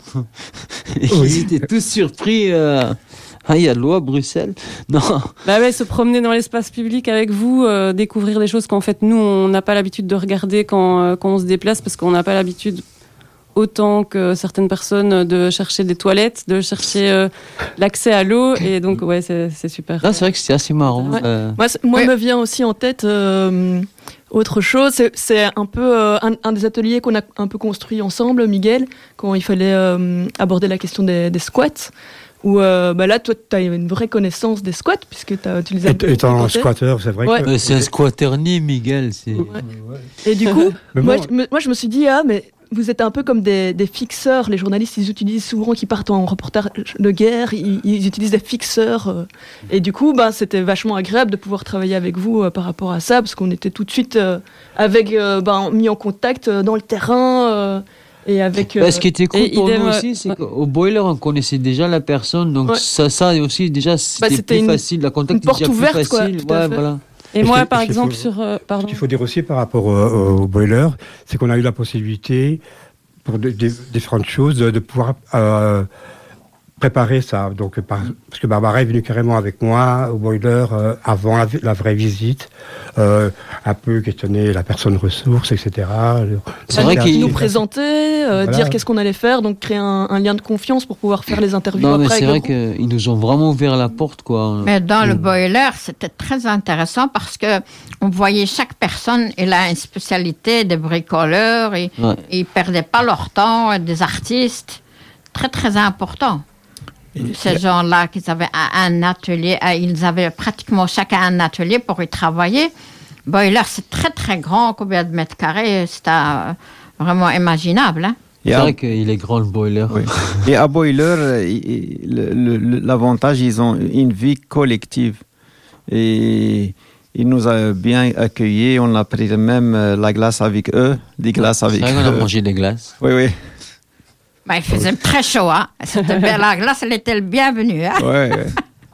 [SPEAKER 4] Et
[SPEAKER 5] oui.
[SPEAKER 4] ils étaient tous surpris. Euh... Ah, il y a de l'eau à Bruxelles? Non.
[SPEAKER 6] Bah ouais, se promener dans l'espace public avec vous, euh, découvrir des choses qu'en fait nous on n'a pas l'habitude de regarder quand, euh, quand on se déplace, parce qu'on n'a pas l'habitude autant que certaines personnes de chercher des toilettes, de chercher euh, l'accès à l'eau, et donc ouais c'est, c'est super.
[SPEAKER 4] Là c'est vrai que c'est assez marrant.
[SPEAKER 7] Ouais.
[SPEAKER 4] Euh...
[SPEAKER 7] Moi, moi
[SPEAKER 8] Oui.
[SPEAKER 7] me vient aussi en tête euh, autre chose, c'est, c'est un peu euh, un, un des ateliers qu'on a un peu construit ensemble, Miguel, quand il fallait euh, aborder la question des, des squats. Où euh, bah là, toi, tu as une vraie connaissance des squats, puisque t'as, tu les as...
[SPEAKER 5] Et, étant squatteur, c'est vrai
[SPEAKER 7] ouais.
[SPEAKER 5] que...
[SPEAKER 4] Euh, c'est un squatter né, Miguel. C'est...
[SPEAKER 7] Ouais. Et du coup,
[SPEAKER 5] Mais
[SPEAKER 7] moi,
[SPEAKER 5] bon,
[SPEAKER 7] je, me, moi, je me suis dit, ah, mais vous êtes un peu comme des, des fixeurs. Les journalistes, ils utilisent souvent, qui partent en reportage de guerre, ils, ils utilisent des fixeurs. Euh, et du coup, bah, c'était vachement agréable de pouvoir travailler avec vous euh, par rapport à ça, parce qu'on était tout de suite euh, avec, euh, bah, mis en contact euh, dans le terrain. Euh, Et avec, euh,
[SPEAKER 4] bah, ce qui était cool pour
[SPEAKER 6] idem,
[SPEAKER 4] nous aussi, c'est
[SPEAKER 6] ouais.
[SPEAKER 4] qu'au boiler, on connaissait déjà la personne, donc
[SPEAKER 6] ouais.
[SPEAKER 4] ça, ça aussi, déjà, c'était,
[SPEAKER 7] bah, c'était
[SPEAKER 4] plus
[SPEAKER 7] une,
[SPEAKER 4] facile. La contact
[SPEAKER 7] une porte
[SPEAKER 4] était déjà
[SPEAKER 7] ouverte,
[SPEAKER 4] plus facile.
[SPEAKER 7] quoi.
[SPEAKER 4] Ouais, voilà.
[SPEAKER 6] Et,
[SPEAKER 5] Et
[SPEAKER 6] moi,
[SPEAKER 5] c'est-
[SPEAKER 6] par
[SPEAKER 5] c'est
[SPEAKER 6] exemple,
[SPEAKER 5] faux.
[SPEAKER 6] sur... Euh, pardon.
[SPEAKER 5] Ce qu'il faut dire aussi par rapport au, au boiler, c'est qu'on a eu la possibilité, pour de, de, différentes choses, de, de pouvoir euh, préparer ça. Donc, par, parce que Barbara est venue carrément avec moi au boiler euh, avant la, la vraie visite, euh, un peu questionner la personne ressource, et cetera.
[SPEAKER 4] C'est vrai
[SPEAKER 7] qui
[SPEAKER 4] qu'il
[SPEAKER 7] nous présentait, euh,
[SPEAKER 5] Voilà.
[SPEAKER 7] dire qu'est-ce qu'on allait faire, donc créer un, un lien de confiance pour pouvoir faire les interviews
[SPEAKER 4] Non, mais
[SPEAKER 7] après.
[SPEAKER 4] c'est
[SPEAKER 7] avec
[SPEAKER 4] vrai
[SPEAKER 7] le groupe.
[SPEAKER 4] qu'ils nous ont vraiment ouvert la porte, quoi.
[SPEAKER 8] Mais dans le
[SPEAKER 4] Mm.
[SPEAKER 8] boiler, c'était très intéressant parce que on voyait chaque personne, elle a une spécialité, des bricoleurs, et
[SPEAKER 4] Ouais.
[SPEAKER 8] ils perdaient pas leur temps, des artistes, très très important. Ces gens-là, qu'ils avaient un, un atelier, euh, ils avaient pratiquement chacun un atelier pour y travailler. Boiler, c'est très très grand, combien de mètres carrés, c'est euh, vraiment imaginable. Hein?
[SPEAKER 4] C'est
[SPEAKER 10] Et à,
[SPEAKER 4] vrai qu'il est grand, le boiler.
[SPEAKER 10] oui. Et à Boiler, euh, il- il- le- le- l'avantage, ils ont une vie collective. Et ils nous ont bien accueillis. On a pris même euh, la glace avec eux, des glaces avec
[SPEAKER 4] C'est vrai qu'on a
[SPEAKER 10] eux.
[SPEAKER 4] mangé des glaces.
[SPEAKER 10] Oui, oui.
[SPEAKER 8] Ben, il faisait très chaud. Hein? C'était bien, la glace, elle était le bienvenu. Hein?
[SPEAKER 10] Ouais, ouais.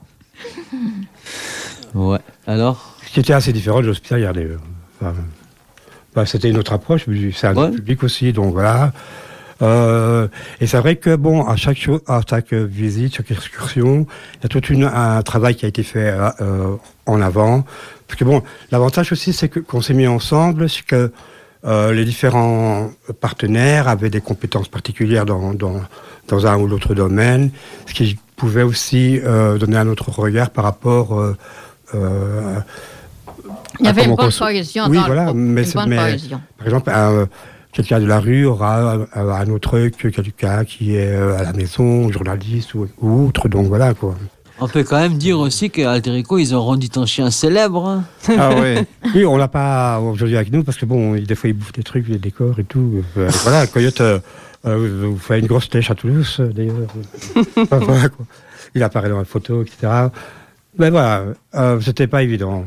[SPEAKER 4] Ouais. Alors?
[SPEAKER 5] Ce qui était assez différent de l'hospitalière, d'ailleurs. Enfin, bah, c'était une autre approche, mais c'est un
[SPEAKER 4] Ouais.
[SPEAKER 5] public aussi, donc voilà. Euh, et c'est vrai que, bon, à chaque, cho- à chaque visite, chaque excursion, il y a tout une, un travail qui a été fait euh, en avant. Parce que, bon, l'avantage aussi, c'est que, qu'on s'est mis ensemble, c'est que euh, les différents partenaires avaient des compétences particulières dans, dans, dans un ou l'autre domaine, ce qui pouvait aussi euh, donner un autre regard par rapport... Euh, euh,
[SPEAKER 8] Il y
[SPEAKER 5] à
[SPEAKER 8] avait une
[SPEAKER 5] comment
[SPEAKER 8] bonne
[SPEAKER 5] cons-
[SPEAKER 8] cohésion
[SPEAKER 5] oui,
[SPEAKER 8] dans
[SPEAKER 5] voilà,
[SPEAKER 8] le groupe,
[SPEAKER 5] mais,
[SPEAKER 8] une
[SPEAKER 5] c'est-
[SPEAKER 8] bonne
[SPEAKER 5] mais,
[SPEAKER 8] cohésion.
[SPEAKER 5] par exemple, un, quelqu'un de la rue aura un, un autre que quelqu'un qui est à la maison, journaliste ou, ou autre, donc voilà quoi.
[SPEAKER 4] On peut quand même dire aussi qu'à Alterico, ils ont rendu ton chien célèbre. Hein.
[SPEAKER 10] Ah ouais.
[SPEAKER 5] Oui, on l'a pas aujourd'hui avec nous parce que bon, des fois il bouffe des trucs, des décors et tout. Euh, voilà, Coyote euh, euh, vous fait une grosse tèche à Toulouse euh, d'ailleurs. Enfin, voilà, quoi. Il apparaît dans la photo, et cetera. Mais voilà, euh, c'était pas évident.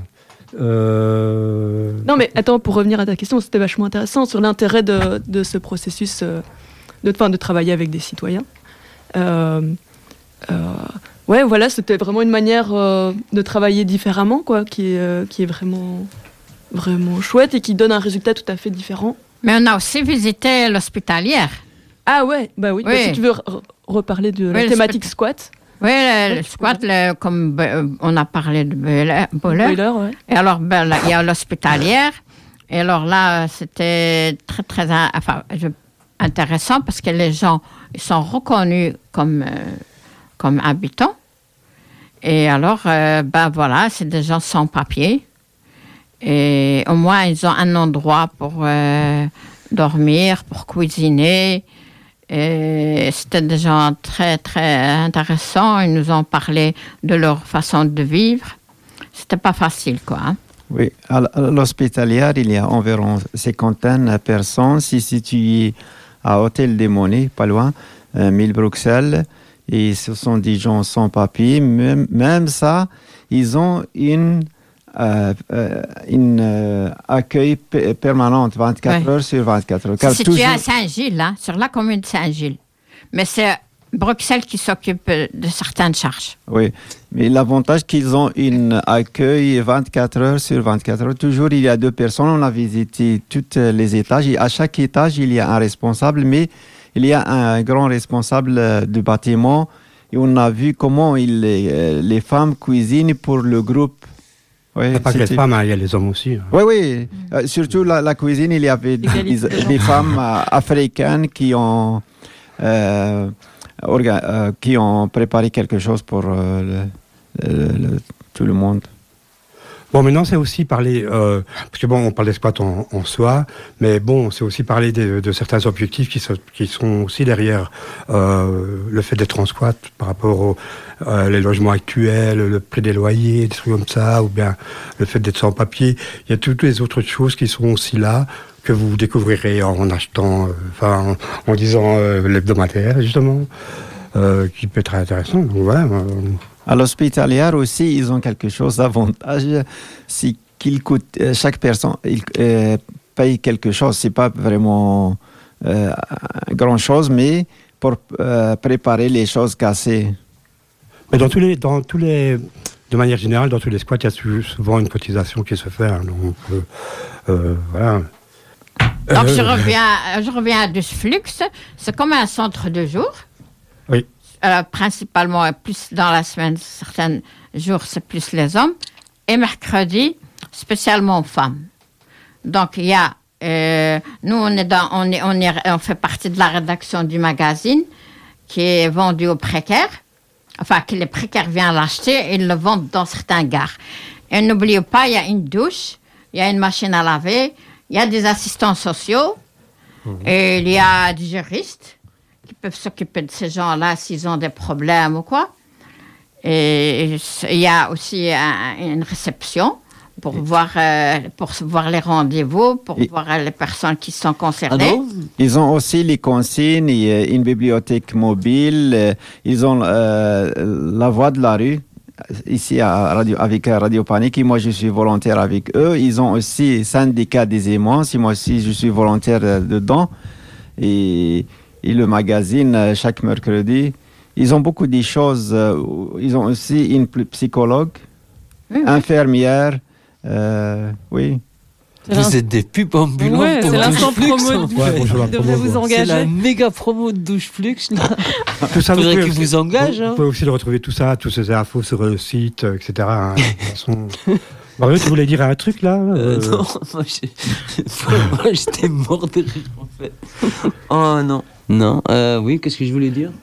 [SPEAKER 5] Euh...
[SPEAKER 7] Non, mais attends, pour revenir à ta question, c'était vachement intéressant sur l'intérêt de, de ce processus euh, de, enfin, de travailler avec des citoyens. Euh, euh, ouais, voilà, c'était vraiment une manière euh, de travailler différemment, quoi, qui est, euh, qui est vraiment, vraiment chouette et qui donne un résultat tout à fait différent.
[SPEAKER 8] Mais on a aussi visité l'hospitalière.
[SPEAKER 7] Ah ouais, bah oui.
[SPEAKER 8] Oui.
[SPEAKER 7] Bah, si tu veux re- reparler de la
[SPEAKER 8] Oui,
[SPEAKER 7] thématique squat.
[SPEAKER 8] Oui, le, le squat, le- comme euh, on a parlé de boiler, boiler.
[SPEAKER 7] Boiler, ouais.
[SPEAKER 8] Et alors, ben, là, il y a l'hospitalière. Et alors là, c'était très, très in- enfin, je- intéressant parce que les gens ils sont reconnus comme, euh, comme habitants. Et alors, euh, ben voilà, c'est des gens sans papier. Et au moins, ils ont un endroit pour euh, dormir, pour cuisiner. Et c'était des gens très, très intéressants. Ils nous ont parlé de leur façon de vivre. C'était pas facile, quoi. Hein.
[SPEAKER 10] Oui, à l- à l'hospitalière, il y a environ cinquantaine de personnes. C'est situé à Hôtel des Monnaies, pas loin, euh, mille Bruxelles. Et ce sont des gens sans papier. Même, même ça, ils ont une euh, euh, une euh, accueil p- permanent vingt-quatre
[SPEAKER 8] Ouais.
[SPEAKER 10] heures sur vingt-quatre heures.
[SPEAKER 8] C'est
[SPEAKER 10] Car
[SPEAKER 8] situé
[SPEAKER 10] toujours-
[SPEAKER 8] à Saint-Gilles, hein, sur la commune de Saint-Gilles. Mais c'est Bruxelles qui s'occupe de certaines charges.
[SPEAKER 10] Oui, mais l'avantage qu'ils ont un accueil vingt-quatre heures sur vingt-quatre heures. Toujours, il y a deux personnes. On a visité tous les étages. Et à chaque étage, il y a un responsable, mais il y a un grand responsable euh, du bâtiment. Et on a vu comment il, euh, les femmes cuisinent pour le groupe. Oui,
[SPEAKER 5] Il n'y a pas que les
[SPEAKER 10] c'était-
[SPEAKER 5] femmes, hein, il y a les hommes aussi. hein.
[SPEAKER 10] Oui, oui. Euh, surtout la, la cuisine, il y avait des,
[SPEAKER 6] Égalité des
[SPEAKER 10] des
[SPEAKER 6] genres.
[SPEAKER 10] femmes euh, africaines qui ont, euh, orga- euh, qui ont préparé quelque chose pour euh, le- le- le- tout le monde.
[SPEAKER 5] Bon, maintenant, c'est aussi parler, euh, parce que bon, on parle d'escouade en, en soi, mais bon, c'est aussi parler de, de certains objectifs qui, sont- qui sont aussi derrière euh, le fait d'être en squat par rapport aux euh, les logements actuels, le prix des loyers, des trucs comme ça, ou bien le fait d'être sans papier. Il y a toutes les autres choses qui sont aussi là, que vous découvrirez en achetant, euh, enfin, en, en lisant euh, l'hebdomadaire, justement, euh, qui peut être intéressant. Donc voilà. euh,
[SPEAKER 10] À l'hospitalière aussi, ils ont quelque chose d'avantage, c'est qu'ils coûtent, euh, chaque personne il, euh, paye quelque chose. C'est pas vraiment euh, grand chose, mais pour euh, préparer les choses cassées.
[SPEAKER 5] Mais dans tous les, dans tous les, de manière générale, dans tous les squats, il y a sou- souvent une cotisation qui se fait. hein, donc euh, euh, voilà.
[SPEAKER 8] Donc,
[SPEAKER 5] Euh,
[SPEAKER 8] je reviens, je reviens à Dusflux. C'est comme un centre de jour.
[SPEAKER 5] Oui.
[SPEAKER 8] Euh, principalement, euh, plus dans la semaine, certains jours, c'est plus les hommes. Et mercredi, spécialement femmes. Donc, il y a... euh, nous, on, est dans, on, est, on, est, on fait partie de la rédaction du magazine qui est vendu aux précaires. Enfin, que les précaires viennent l'acheter et ils le vendent dans certains gares. Et n'oubliez pas, il y a une douche, il y a une machine à laver, il y a des assistants sociaux, et il y a des juristes qui peuvent s'occuper de ces gens-là s'ils ont des problèmes ou quoi. Et il y a aussi un- une réception pour voir, euh, pour voir les rendez-vous, pour
[SPEAKER 10] Et-
[SPEAKER 8] voir euh, les personnes qui sont concernées.
[SPEAKER 10] Ils ont aussi les consignes, et, euh, une bibliothèque mobile, euh, ils ont euh, la voix de la rue, ici à Radio, avec Radio Panique, et moi je suis volontaire avec eux. Ils ont aussi syndicat des aimants, et moi aussi je suis volontaire euh, dedans. Et, et le magazine, euh, chaque mercredi, ils ont beaucoup de choses. euh, Ils ont aussi une pl- psychologue,
[SPEAKER 8] Oui, oui.
[SPEAKER 10] infirmière, euh, oui.
[SPEAKER 4] Vous êtes des pubs ambulants.
[SPEAKER 6] Ouais,
[SPEAKER 4] pour
[SPEAKER 6] c'est l'instant
[SPEAKER 4] Doucheflux,
[SPEAKER 6] promo
[SPEAKER 4] en
[SPEAKER 6] de-
[SPEAKER 4] fait.
[SPEAKER 5] Ouais, bonjour, la
[SPEAKER 6] Ils devraient
[SPEAKER 5] promo,
[SPEAKER 6] vous
[SPEAKER 5] quoi.
[SPEAKER 4] C'est la
[SPEAKER 6] engager.
[SPEAKER 4] méga promo de Doucheflux, là.
[SPEAKER 5] Tout ça,
[SPEAKER 4] Faudrait
[SPEAKER 5] pouvez
[SPEAKER 4] qu'ils
[SPEAKER 5] aussi-
[SPEAKER 4] vous engagent,
[SPEAKER 5] Vous,
[SPEAKER 4] hein.
[SPEAKER 5] vous pouvez aussi le retrouver tout ça, toutes ces infos sur le site, euh, et cetera. hein. De toute façon. Mario, tu voulais dire un truc là
[SPEAKER 4] Euh,
[SPEAKER 5] euh,
[SPEAKER 4] non, moi, j'ai- moi, j'étais mort de rire en fait. Oh non. Non, euh, oui, qu'est-ce que je voulais dire?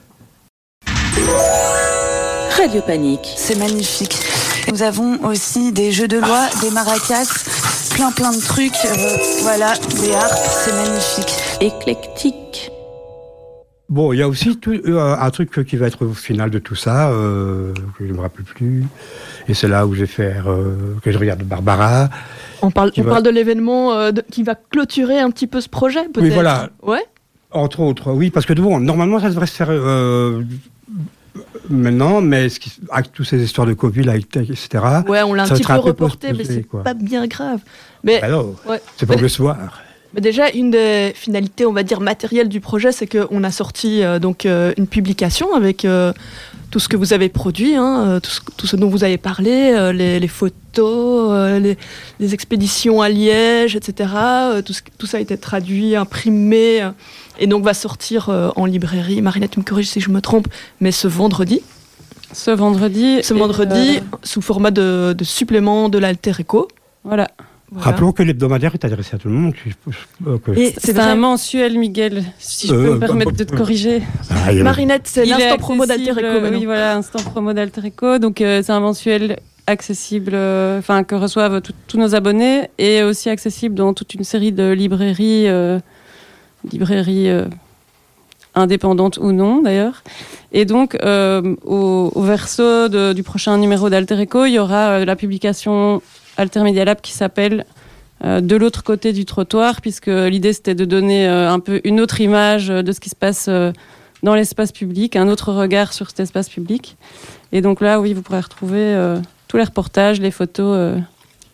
[SPEAKER 13] Radio Panique. C'est magnifique. Nous avons aussi des jeux de loi, des maracas, plein plein de trucs. euh, voilà, des harpes, c'est magnifique. Éclectique.
[SPEAKER 5] Bon, il y a aussi tout- euh, un truc qui va être au final de tout ça, euh, que je ne me rappelle plus. Et c'est là où je vais faire, euh, que je regarde Barbara.
[SPEAKER 7] On parle,
[SPEAKER 5] Qui
[SPEAKER 7] on
[SPEAKER 5] va-
[SPEAKER 7] parle de l'événement euh, de- qui va clôturer un petit peu ce projet, peut-être.
[SPEAKER 5] Oui, voilà.
[SPEAKER 7] Ouais.
[SPEAKER 5] Entre autres, oui, parce que bon, normalement, ça devrait se faire euh, maintenant, mais ce qui, avec toutes ces histoires de Covid, avec, et cetera.
[SPEAKER 7] Ouais, on l'a un
[SPEAKER 5] ça va
[SPEAKER 7] petit
[SPEAKER 5] être
[SPEAKER 7] peu reporté, mais
[SPEAKER 5] postposé,
[SPEAKER 7] c'est
[SPEAKER 5] quoi.
[SPEAKER 7] pas bien grave. Mais
[SPEAKER 5] Alors,
[SPEAKER 7] ouais.
[SPEAKER 5] c'est pas
[SPEAKER 7] Mais-
[SPEAKER 5] le soir.
[SPEAKER 7] Mais déjà, une des finalités, on va dire, matérielles du projet, c'est qu'on a sorti euh, donc, euh, une publication avec euh, tout ce que vous avez produit, hein, euh, tout, ce, tout ce dont vous avez parlé, euh, les, les photos, euh, les, les expéditions à Liège, et cetera. Euh, tout, ce- tout ça a été traduit, imprimé, euh, et donc va sortir euh, en librairie. Marinette, tu me corriges si je me trompe, mais ce vendredi.
[SPEAKER 6] Ce vendredi.
[SPEAKER 7] Ce
[SPEAKER 6] et,
[SPEAKER 7] vendredi,
[SPEAKER 6] euh,
[SPEAKER 7] sous format de, de supplément de l'Alter Eco.
[SPEAKER 6] Voilà.
[SPEAKER 7] Voilà.
[SPEAKER 5] Rappelons que l'hebdomadaire est adressé à tout le monde. je- je- euh, que-
[SPEAKER 7] Et
[SPEAKER 6] C'est
[SPEAKER 7] vrai.
[SPEAKER 6] un mensuel, Miguel, si je peux
[SPEAKER 5] Euh,
[SPEAKER 6] me permettre de te corriger.
[SPEAKER 5] Ah, il y a-
[SPEAKER 7] Marinette, c'est
[SPEAKER 6] Il est
[SPEAKER 7] l'instant promo d'Alter
[SPEAKER 6] accessible,
[SPEAKER 7] Eco maintenant.
[SPEAKER 6] Oui, voilà, instant promo d'Alter Eco. Donc, euh, c'est un mensuel accessible, euh, enfin, que reçoivent tout- tous nos abonnés et aussi accessible dans toute une série de librairies, euh, librairies euh, indépendantes ou non, d'ailleurs. Et donc, euh, au, au verso de- du prochain numéro d'Alter Eco, il y aura euh, la publication Alter Media Lab qui s'appelle euh, De l'autre côté du trottoir, puisque l'idée c'était de donner euh, un peu une autre image euh, de ce qui se passe euh, dans l'espace public, un autre regard sur cet espace public. Et donc là, oui, vous pourrez retrouver euh, tous les reportages, les photos euh,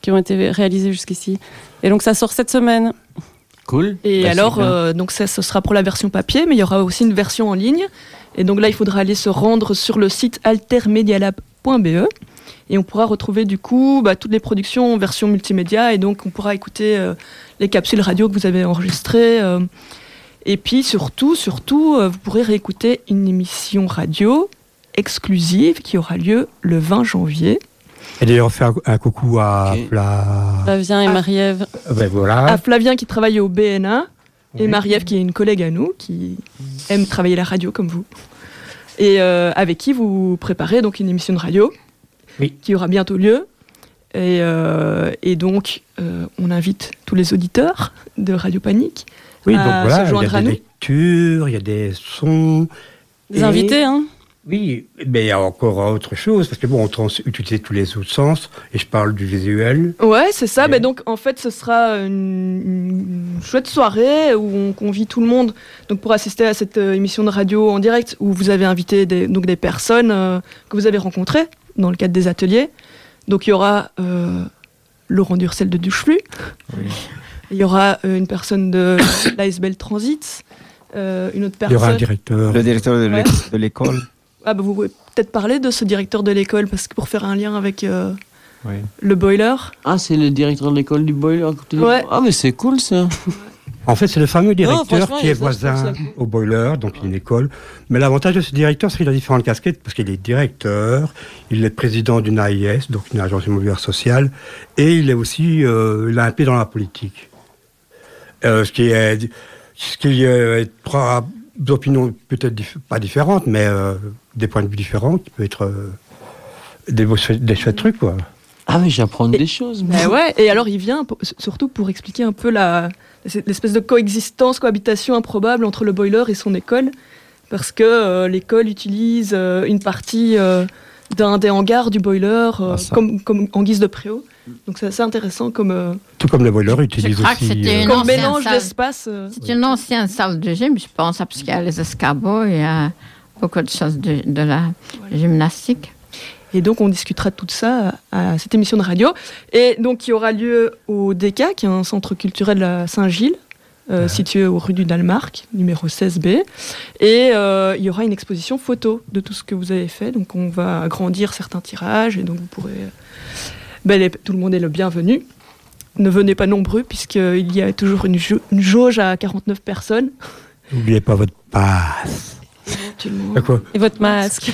[SPEAKER 6] qui ont été réalisés jusqu'ici. Et donc ça sort cette semaine.
[SPEAKER 4] Cool.
[SPEAKER 7] Et
[SPEAKER 4] Bah,
[SPEAKER 7] alors,
[SPEAKER 4] c'est bien.
[SPEAKER 7] euh, donc ça, ce sera pour la version papier, mais il y aura aussi une version en ligne. Et donc là, il faudra aller se rendre sur le site altermedialab point b e et on pourra retrouver du coup bah, toutes les productions en version multimédia. Et donc, on pourra écouter euh, les capsules radio que vous avez enregistrées. Euh, et puis surtout, surtout, euh, vous pourrez réécouter une émission radio exclusive qui aura lieu le vingt janvier.
[SPEAKER 5] Et d'ailleurs, faire un, un coucou à Fla...
[SPEAKER 6] Flavien et Marie-Ève.
[SPEAKER 5] Euh, ben voilà.
[SPEAKER 7] À Flavien qui travaille au B N A et
[SPEAKER 5] Oui.
[SPEAKER 7] Marie-Ève qui est une collègue à nous qui aime travailler la radio comme vous et euh, avec qui vous préparez donc une émission de radio
[SPEAKER 5] oui.
[SPEAKER 7] qui aura bientôt lieu et, euh, et donc euh, on invite tous les auditeurs de Radio Panique
[SPEAKER 5] Oui,
[SPEAKER 7] à
[SPEAKER 5] donc voilà,
[SPEAKER 7] se
[SPEAKER 5] il y
[SPEAKER 7] joindre
[SPEAKER 5] a
[SPEAKER 7] à
[SPEAKER 5] des
[SPEAKER 7] nous.
[SPEAKER 5] lectures, il y a des sons.
[SPEAKER 6] Des
[SPEAKER 5] et-
[SPEAKER 6] invités, hein.
[SPEAKER 5] Oui, mais il y a encore autre chose, parce que bon, on trans- utilise tous les autres sens, et je parle du visuel.
[SPEAKER 7] Ouais, c'est ça. Mais donc, en fait, ce sera une, une chouette soirée où on convie tout le monde donc, pour assister à cette euh, émission de radio en direct où vous avez invité des, donc, des personnes euh, que vous avez rencontrées dans le cadre des ateliers. Donc, il y aura euh, Laurent Durcel de Ducheflux.
[SPEAKER 5] Oui.
[SPEAKER 7] Il y aura euh, une personne de l'A S B L Transit. Euh, une autre
[SPEAKER 5] Il y
[SPEAKER 7] personne.
[SPEAKER 5] aura un directeur.
[SPEAKER 10] Le directeur de
[SPEAKER 7] Ouais.
[SPEAKER 10] l'éc- de l'école.
[SPEAKER 7] Ah, bah, vous pouvez peut-être parler de ce directeur de l'école parce que pour faire un lien avec euh,
[SPEAKER 10] Oui.
[SPEAKER 7] le boiler.
[SPEAKER 4] Ah, c'est le directeur de l'école du boiler à côté de-
[SPEAKER 7] Ouais.
[SPEAKER 4] Ah, mais c'est cool ça.
[SPEAKER 5] En fait, c'est le fameux directeur
[SPEAKER 4] franchement,
[SPEAKER 5] qui
[SPEAKER 4] il y a
[SPEAKER 5] est
[SPEAKER 4] ça, je
[SPEAKER 5] voisin
[SPEAKER 4] pense, là.
[SPEAKER 5] au boiler, donc il y a une école. Mais l'avantage de ce directeur, c'est qu'il a différentes casquettes, parce qu'il est directeur, il est président d'une A I S, donc une agence immobilière sociale, et il est aussi euh, il a un pied dans la politique. Euh, ce qui est, ce qui est trois opinions peut-être dif- pas différentes, mais euh, des points de vue différents, qui peut être euh, des, beaux chouettes- des chouettes trucs, quoi.
[SPEAKER 4] Ah, mais j'apprends des choses. moi.
[SPEAKER 7] Bah ouais, et alors il vient pour- surtout pour expliquer un peu la, l'espèce de coexistence, cohabitation improbable entre le boiler et son école, parce que euh, l'école utilise euh, une partie euh, d'un des hangars du boiler euh,
[SPEAKER 10] Ah, ça.
[SPEAKER 7] comme, comme en guise de préau. Donc c'est assez intéressant comme, euh,
[SPEAKER 5] Tout comme le boiler utilise
[SPEAKER 8] crois que
[SPEAKER 5] aussi...
[SPEAKER 8] c'était
[SPEAKER 5] euh,
[SPEAKER 8] une
[SPEAKER 7] comme
[SPEAKER 8] ancienne
[SPEAKER 7] mélange
[SPEAKER 8] salle.
[SPEAKER 7] d'espace. euh.
[SPEAKER 8] C'est une ancienne salle de gym, je pense, parce qu'il y a les escabeaux, il y a beaucoup de choses de, de la gymnastique.
[SPEAKER 7] Et donc on discutera de tout ça à, à cette émission de radio. Et donc qui aura lieu au D K, qui est un centre culturel à Saint-Gilles, euh, situé au rue du Danemark, numéro seize B. Et euh, il y aura une exposition photo de tout ce que vous avez fait. Donc on va agrandir certains tirages et donc vous pourrez... Ben, les- tout le monde est le bienvenu. Ne venez pas nombreux puisqu'il y a toujours une, jau- une jauge à quarante-neuf personnes.
[SPEAKER 5] N'oubliez pas votre passe.
[SPEAKER 7] Éventuellement.
[SPEAKER 5] Ah, quoi
[SPEAKER 6] Et votre masque.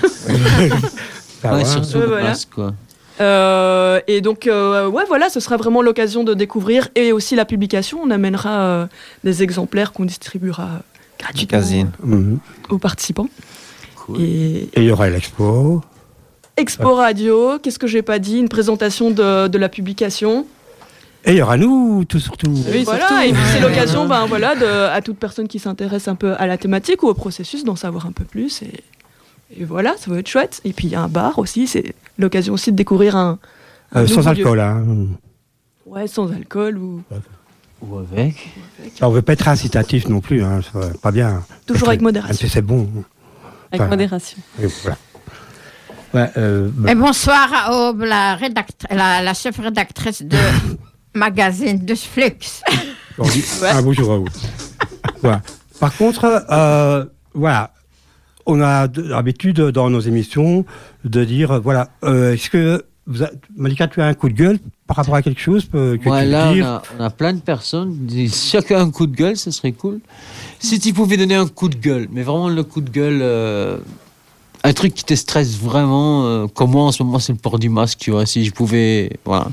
[SPEAKER 5] Ça
[SPEAKER 4] Ouais,
[SPEAKER 5] va.
[SPEAKER 4] surtout
[SPEAKER 7] Ouais,
[SPEAKER 4] le
[SPEAKER 7] voilà.
[SPEAKER 4] masque, quoi.
[SPEAKER 7] Euh, et donc, euh, ouais, voilà, ce sera vraiment l'occasion de découvrir et aussi la publication. On amènera euh, des exemplaires qu'on distribuera gratuitement
[SPEAKER 10] Magazine.
[SPEAKER 5] Mhm.
[SPEAKER 7] aux participants.
[SPEAKER 4] Cool.
[SPEAKER 7] Et
[SPEAKER 5] Et il y aura l'expo.
[SPEAKER 7] Expo Radio, qu'est-ce que j'ai pas dit? Une présentation de, de la publication.
[SPEAKER 5] Et il y aura nous, tout surtout.
[SPEAKER 7] Et voilà, et puis c'est l'occasion, ben voilà, de, à toute personne qui s'intéresse un peu à la thématique ou au processus, d'en savoir un peu plus. Et, et voilà, ça va être chouette. Et puis il y a un bar aussi, c'est l'occasion aussi de découvrir un. un
[SPEAKER 5] Euh, sans
[SPEAKER 7] nouveau lieu.
[SPEAKER 5] alcool, hein.
[SPEAKER 7] Ouais, sans alcool ou
[SPEAKER 4] Ou avec.
[SPEAKER 5] Alors, on veut pas être incitatif non plus, hein. Ça va pas bien.
[SPEAKER 7] toujours avec modération.
[SPEAKER 5] Même si c'est bon.
[SPEAKER 6] Avec
[SPEAKER 5] Enfin,
[SPEAKER 6] modération.
[SPEAKER 5] et voilà. Ouais, euh, bah,
[SPEAKER 8] Et bonsoir à Aube, la, rédactri- la, la chef rédactrice de magazine de Flux.
[SPEAKER 5] on dit un bonjour à vous. Voilà. Par contre, euh, voilà, on a de- l'habitude dans nos émissions de dire, euh, voilà, euh, est-ce que vous a- Malika, tu as un coup de gueule par rapport à quelque chose euh, que
[SPEAKER 4] Ouais,
[SPEAKER 5] tu
[SPEAKER 4] là,
[SPEAKER 5] veux
[SPEAKER 4] on
[SPEAKER 5] dire
[SPEAKER 4] a, on a plein de personnes. qui disent, chacun un coup de gueule, ça serait cool. Si tu pouvais donner un coup de gueule, mais vraiment le coup de gueule, euh, un truc qui te stresse vraiment, euh, comme moi en ce moment, c'est le port du masque, tu vois. Si je pouvais. Voilà.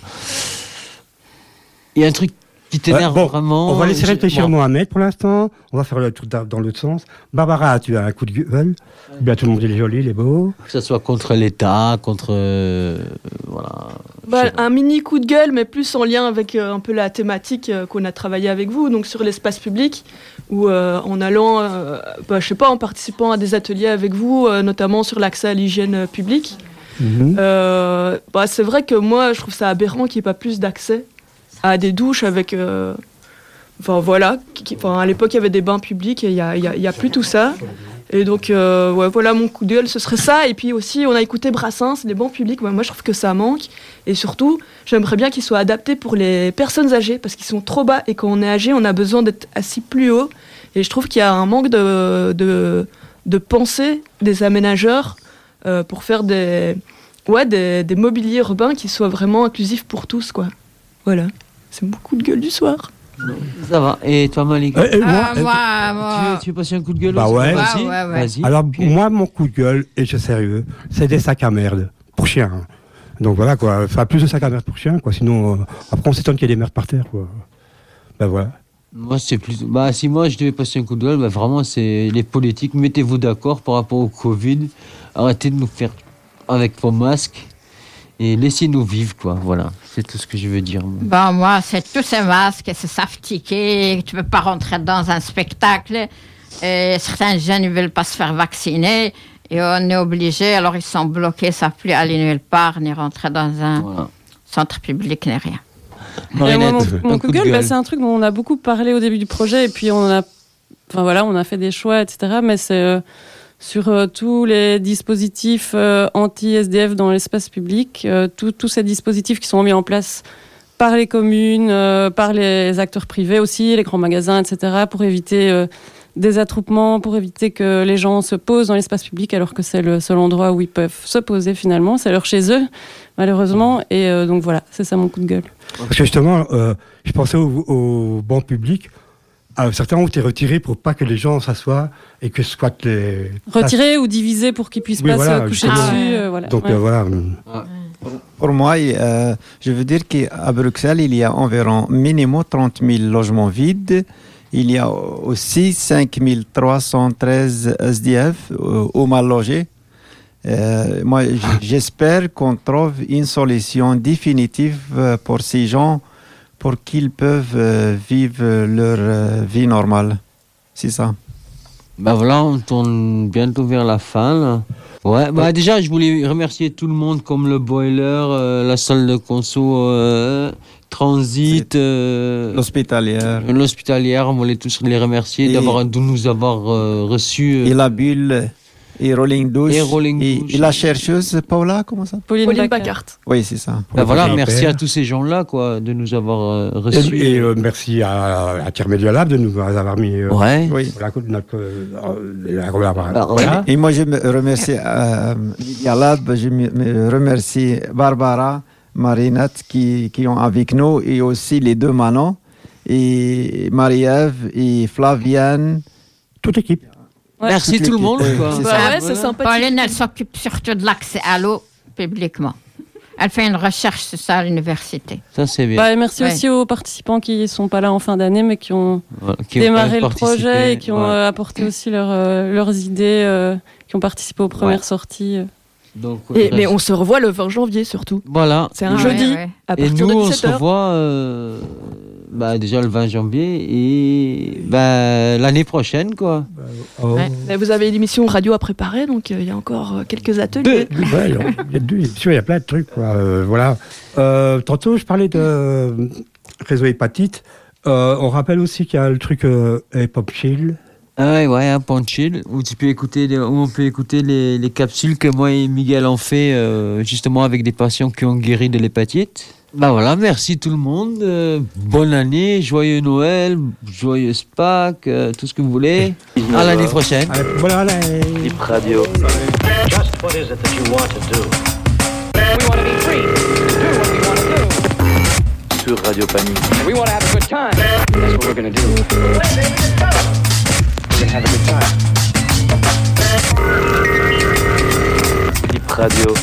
[SPEAKER 4] Il y a un truc qui t'énerve
[SPEAKER 5] Ouais, bon,
[SPEAKER 4] vraiment.
[SPEAKER 5] On va laisser
[SPEAKER 4] je-
[SPEAKER 5] réfléchir
[SPEAKER 4] bon.
[SPEAKER 5] Mohamed pour l'instant. On va faire le truc dans dans l'autre sens. Barbara, tu as un coup de gueule. Bien, tout le monde il est joli, il est beau.
[SPEAKER 4] Que ce soit contre l'État, contre. euh, voilà.
[SPEAKER 7] Bah, un mini coup de gueule, mais plus en lien avec euh, un peu la thématique euh, qu'on a travaillé avec vous, donc sur l'espace public, où euh, en allant, euh, bah, je sais pas, en participant à des ateliers avec vous, euh, notamment sur l'accès à l'hygiène euh, publique.
[SPEAKER 5] Mhm.
[SPEAKER 7] Euh, bah, c'est vrai que moi, je trouve ça aberrant qu'il n'y ait pas plus d'accès à des douches avec... euh, Enfin voilà, qui- qui- enfin, à l'époque il y avait des bains publics et il n'y a, il y a- il y a plus tout ça. Et donc, euh, ouais, voilà, mon coup de gueule, ce serait ça. Et puis aussi, on a écouté Brassens, les bancs publics. Ouais, moi, je trouve que ça manque. Et surtout, j'aimerais bien qu'ils soient adaptés pour les personnes âgées, parce qu'ils sont trop bas. Et quand on est âgé, on a besoin d'être assis plus haut. Et je trouve qu'il y a un manque de, de, de pensée des aménageurs euh, pour faire des, ouais, des, des mobiliers urbains qui soient vraiment inclusifs pour tous, quoi. Voilà, c'est mon coup de gueule du soir.
[SPEAKER 4] Ça va. Et toi, Malik?
[SPEAKER 5] Euh, et moi,
[SPEAKER 8] Ah,
[SPEAKER 5] euh,
[SPEAKER 8] moi, moi.
[SPEAKER 4] Tu, veux, tu veux passer un coup de gueule
[SPEAKER 5] Bah
[SPEAKER 4] aussi?
[SPEAKER 5] ouais.
[SPEAKER 4] Vas-y.
[SPEAKER 8] Ouais, ouais, ouais.
[SPEAKER 4] Vas-y.
[SPEAKER 5] Alors, moi, mon coup de gueule, et je suis sérieux, c'est des sacs à merde pour chiens. hein. Donc voilà, quoi. Enfin, plus de sacs à merde pour chiens, quoi. Sinon, euh, après, on s'étonne qu'il y ait des merdes par terre, quoi. Ben voilà.
[SPEAKER 4] Moi, c'est plus. Bah, si moi je devais passer un coup de gueule, bah, vraiment, c'est les politiques. Mettez-vous d'accord par rapport au Covid. Arrêtez de nous faire avec vos masques et laissez-nous vivre, quoi. Voilà, c'est tout ce que je veux dire. moi.
[SPEAKER 8] Ben, moi, c'est tous ces masques, c'est savetiqué, tu ne peux pas rentrer dans un spectacle. Et certains jeunes ne veulent pas se faire vacciner. Et on est obligé, alors ils sont bloqués, ils ne savent plus aller nulle part, ni rentrer dans un
[SPEAKER 4] Voilà.
[SPEAKER 8] centre public, ni rien.
[SPEAKER 6] Et moi,
[SPEAKER 4] Marinette,
[SPEAKER 6] mon, mon
[SPEAKER 4] un
[SPEAKER 6] coup de gueule, bah, c'est un truc dont on a beaucoup parlé au début du projet, et puis on a, enfin voilà, on a fait des choix, et cetera. Mais c'est euh, sur euh, tous les dispositifs euh, anti-S D F dans l'espace public, euh, tout- tous ces dispositifs qui sont mis en place par les communes, euh, par les acteurs privés aussi, les grands magasins, et cetera, pour éviter euh, des attroupements, pour éviter que les gens se posent dans l'espace public, alors que c'est le seul endroit où ils peuvent se poser finalement, c'est leur chez eux, malheureusement. Et euh, donc voilà, c'est ça mon coup de gueule.
[SPEAKER 5] Parce que justement, euh, je pensais aux au bancs publics. Alors, certains ont été retirés pour pas que les gens s'assoient et que soit les.
[SPEAKER 6] Retirer ou diviser pour qu'ils puissent
[SPEAKER 5] Oui,
[SPEAKER 6] pas
[SPEAKER 5] voilà,
[SPEAKER 6] se coucher
[SPEAKER 5] justement.
[SPEAKER 6] dessus. euh, voilà.
[SPEAKER 5] Donc
[SPEAKER 6] Ouais.
[SPEAKER 5] euh, voilà.
[SPEAKER 10] Pour moi, euh, je veux dire qu'à Bruxelles, il y a environ minimum trente mille logements vides. Il y a aussi cinq mille trois cent treize S D F euh, ou mal logés. Euh, moi, j- j'espère qu'on trouve une solution définitive euh, pour ces gens pour qu'ils peuvent euh, vivre leur euh, vie normale. C'est ça.
[SPEAKER 4] Bah voilà, on tourne bientôt vers la fin. Là. Ouais, bah déjà, je voulais remercier tout le monde, comme le boiler, euh, la salle de conso, euh, Transit, euh,
[SPEAKER 10] l'hospitalière.
[SPEAKER 4] L'hospitalière, on voulait tous les remercier
[SPEAKER 10] Et-
[SPEAKER 4] d'avoir, de nous avoir euh, reçus. euh,
[SPEAKER 10] Et la bulle, et Rolling Douche,
[SPEAKER 4] Et Rolling
[SPEAKER 10] et,
[SPEAKER 4] Douche.
[SPEAKER 10] et la chercheuse, Paula, comment ça?
[SPEAKER 6] Pauline,
[SPEAKER 7] Pauline
[SPEAKER 6] Bacart.
[SPEAKER 7] Bacart.
[SPEAKER 10] Oui, c'est ça.
[SPEAKER 4] bah voilà,
[SPEAKER 5] Jean-Pierre.
[SPEAKER 4] merci à tous ces gens-là, quoi, de nous avoir euh, reçus.
[SPEAKER 5] Et, et, euh, merci à, à Tiers Media Lab de nous avoir mis. euh,
[SPEAKER 4] Ouais.
[SPEAKER 10] Oui.
[SPEAKER 5] la, notre, euh, la- la- la-
[SPEAKER 4] Ah,
[SPEAKER 5] voilà.
[SPEAKER 10] Et moi, je me remercie euh, Media Lab, je me- me remercie Barbara, Marinette qui, qui sont avec nous, et aussi les deux Manon, et Marie-Ève et Flavienne.
[SPEAKER 5] Toute l'équipe.
[SPEAKER 6] Ouais.
[SPEAKER 4] Merci
[SPEAKER 10] Toute
[SPEAKER 4] tout le
[SPEAKER 10] l'équipe.
[SPEAKER 4] monde,
[SPEAKER 10] Oui,
[SPEAKER 4] quoi.
[SPEAKER 10] c'est
[SPEAKER 6] Bah
[SPEAKER 10] ça.
[SPEAKER 6] ouais, c'est sympathique.
[SPEAKER 8] Pauline, elle s'occupe surtout de l'accès à l'eau publiquement. Elle fait une recherche sur ça à l'université.
[SPEAKER 4] Ça, c'est bien.
[SPEAKER 6] Bah, et merci
[SPEAKER 8] Ouais.
[SPEAKER 6] aussi aux participants qui ne sont pas là en fin d'année, mais qui ont
[SPEAKER 4] Voilà, qui ont
[SPEAKER 6] démarré le
[SPEAKER 4] participé,
[SPEAKER 6] projet et qui ont
[SPEAKER 4] voilà.
[SPEAKER 6] euh, apporté aussi leur, euh, leurs idées, euh, qui ont participé aux premières
[SPEAKER 4] Ouais.
[SPEAKER 6] sorties. euh.
[SPEAKER 4] Donc,
[SPEAKER 7] Et,
[SPEAKER 4] euh,
[SPEAKER 7] mais on se revoit le vingt janvier surtout.
[SPEAKER 4] Voilà.
[SPEAKER 7] C'est un
[SPEAKER 8] Ouais,
[SPEAKER 7] jeudi
[SPEAKER 8] ouais.
[SPEAKER 7] à
[SPEAKER 4] Et
[SPEAKER 7] partir
[SPEAKER 4] nous,
[SPEAKER 7] de
[SPEAKER 4] on
[SPEAKER 7] dix-sept
[SPEAKER 4] se
[SPEAKER 7] heures.
[SPEAKER 4] revoit euh, bah, déjà le vingt janvier et bah, l'année prochaine, quoi.
[SPEAKER 5] Oh.
[SPEAKER 8] Ouais.
[SPEAKER 7] Mais vous avez l'émission radio à préparer, donc euh, il y a encore euh, quelques ateliers.
[SPEAKER 5] Ouais, il y a- il y a deux émissions, il y a plein de trucs. Quoi. Euh, voilà. Euh, tantôt, je parlais de euh, réseau hépatite. Euh, on rappelle aussi qu'il y a le truc euh, Hip-Hop Chill.
[SPEAKER 4] Ah ouais, ouais, un punch-chill où tu peux écouter, les- où on peut écouter les, les capsules que moi et Miguel ont fait euh, justement avec des patients qui ont guéri de l'hépatite. Bah voilà, merci tout le monde. euh, bonne année, joyeux Noël, joyeuse Pâques, euh, tout ce que vous voulez. À l'année prochaine.
[SPEAKER 5] Allez, voilà, allez.
[SPEAKER 1] Clip Radio.
[SPEAKER 2] Just what is it that you want to do?
[SPEAKER 3] We want to be free to do what we want to do.
[SPEAKER 1] Sur Radio Panique.
[SPEAKER 3] We want to have a good time. That's what we're going to do. We're going to have a good time.
[SPEAKER 1] Clip Radio.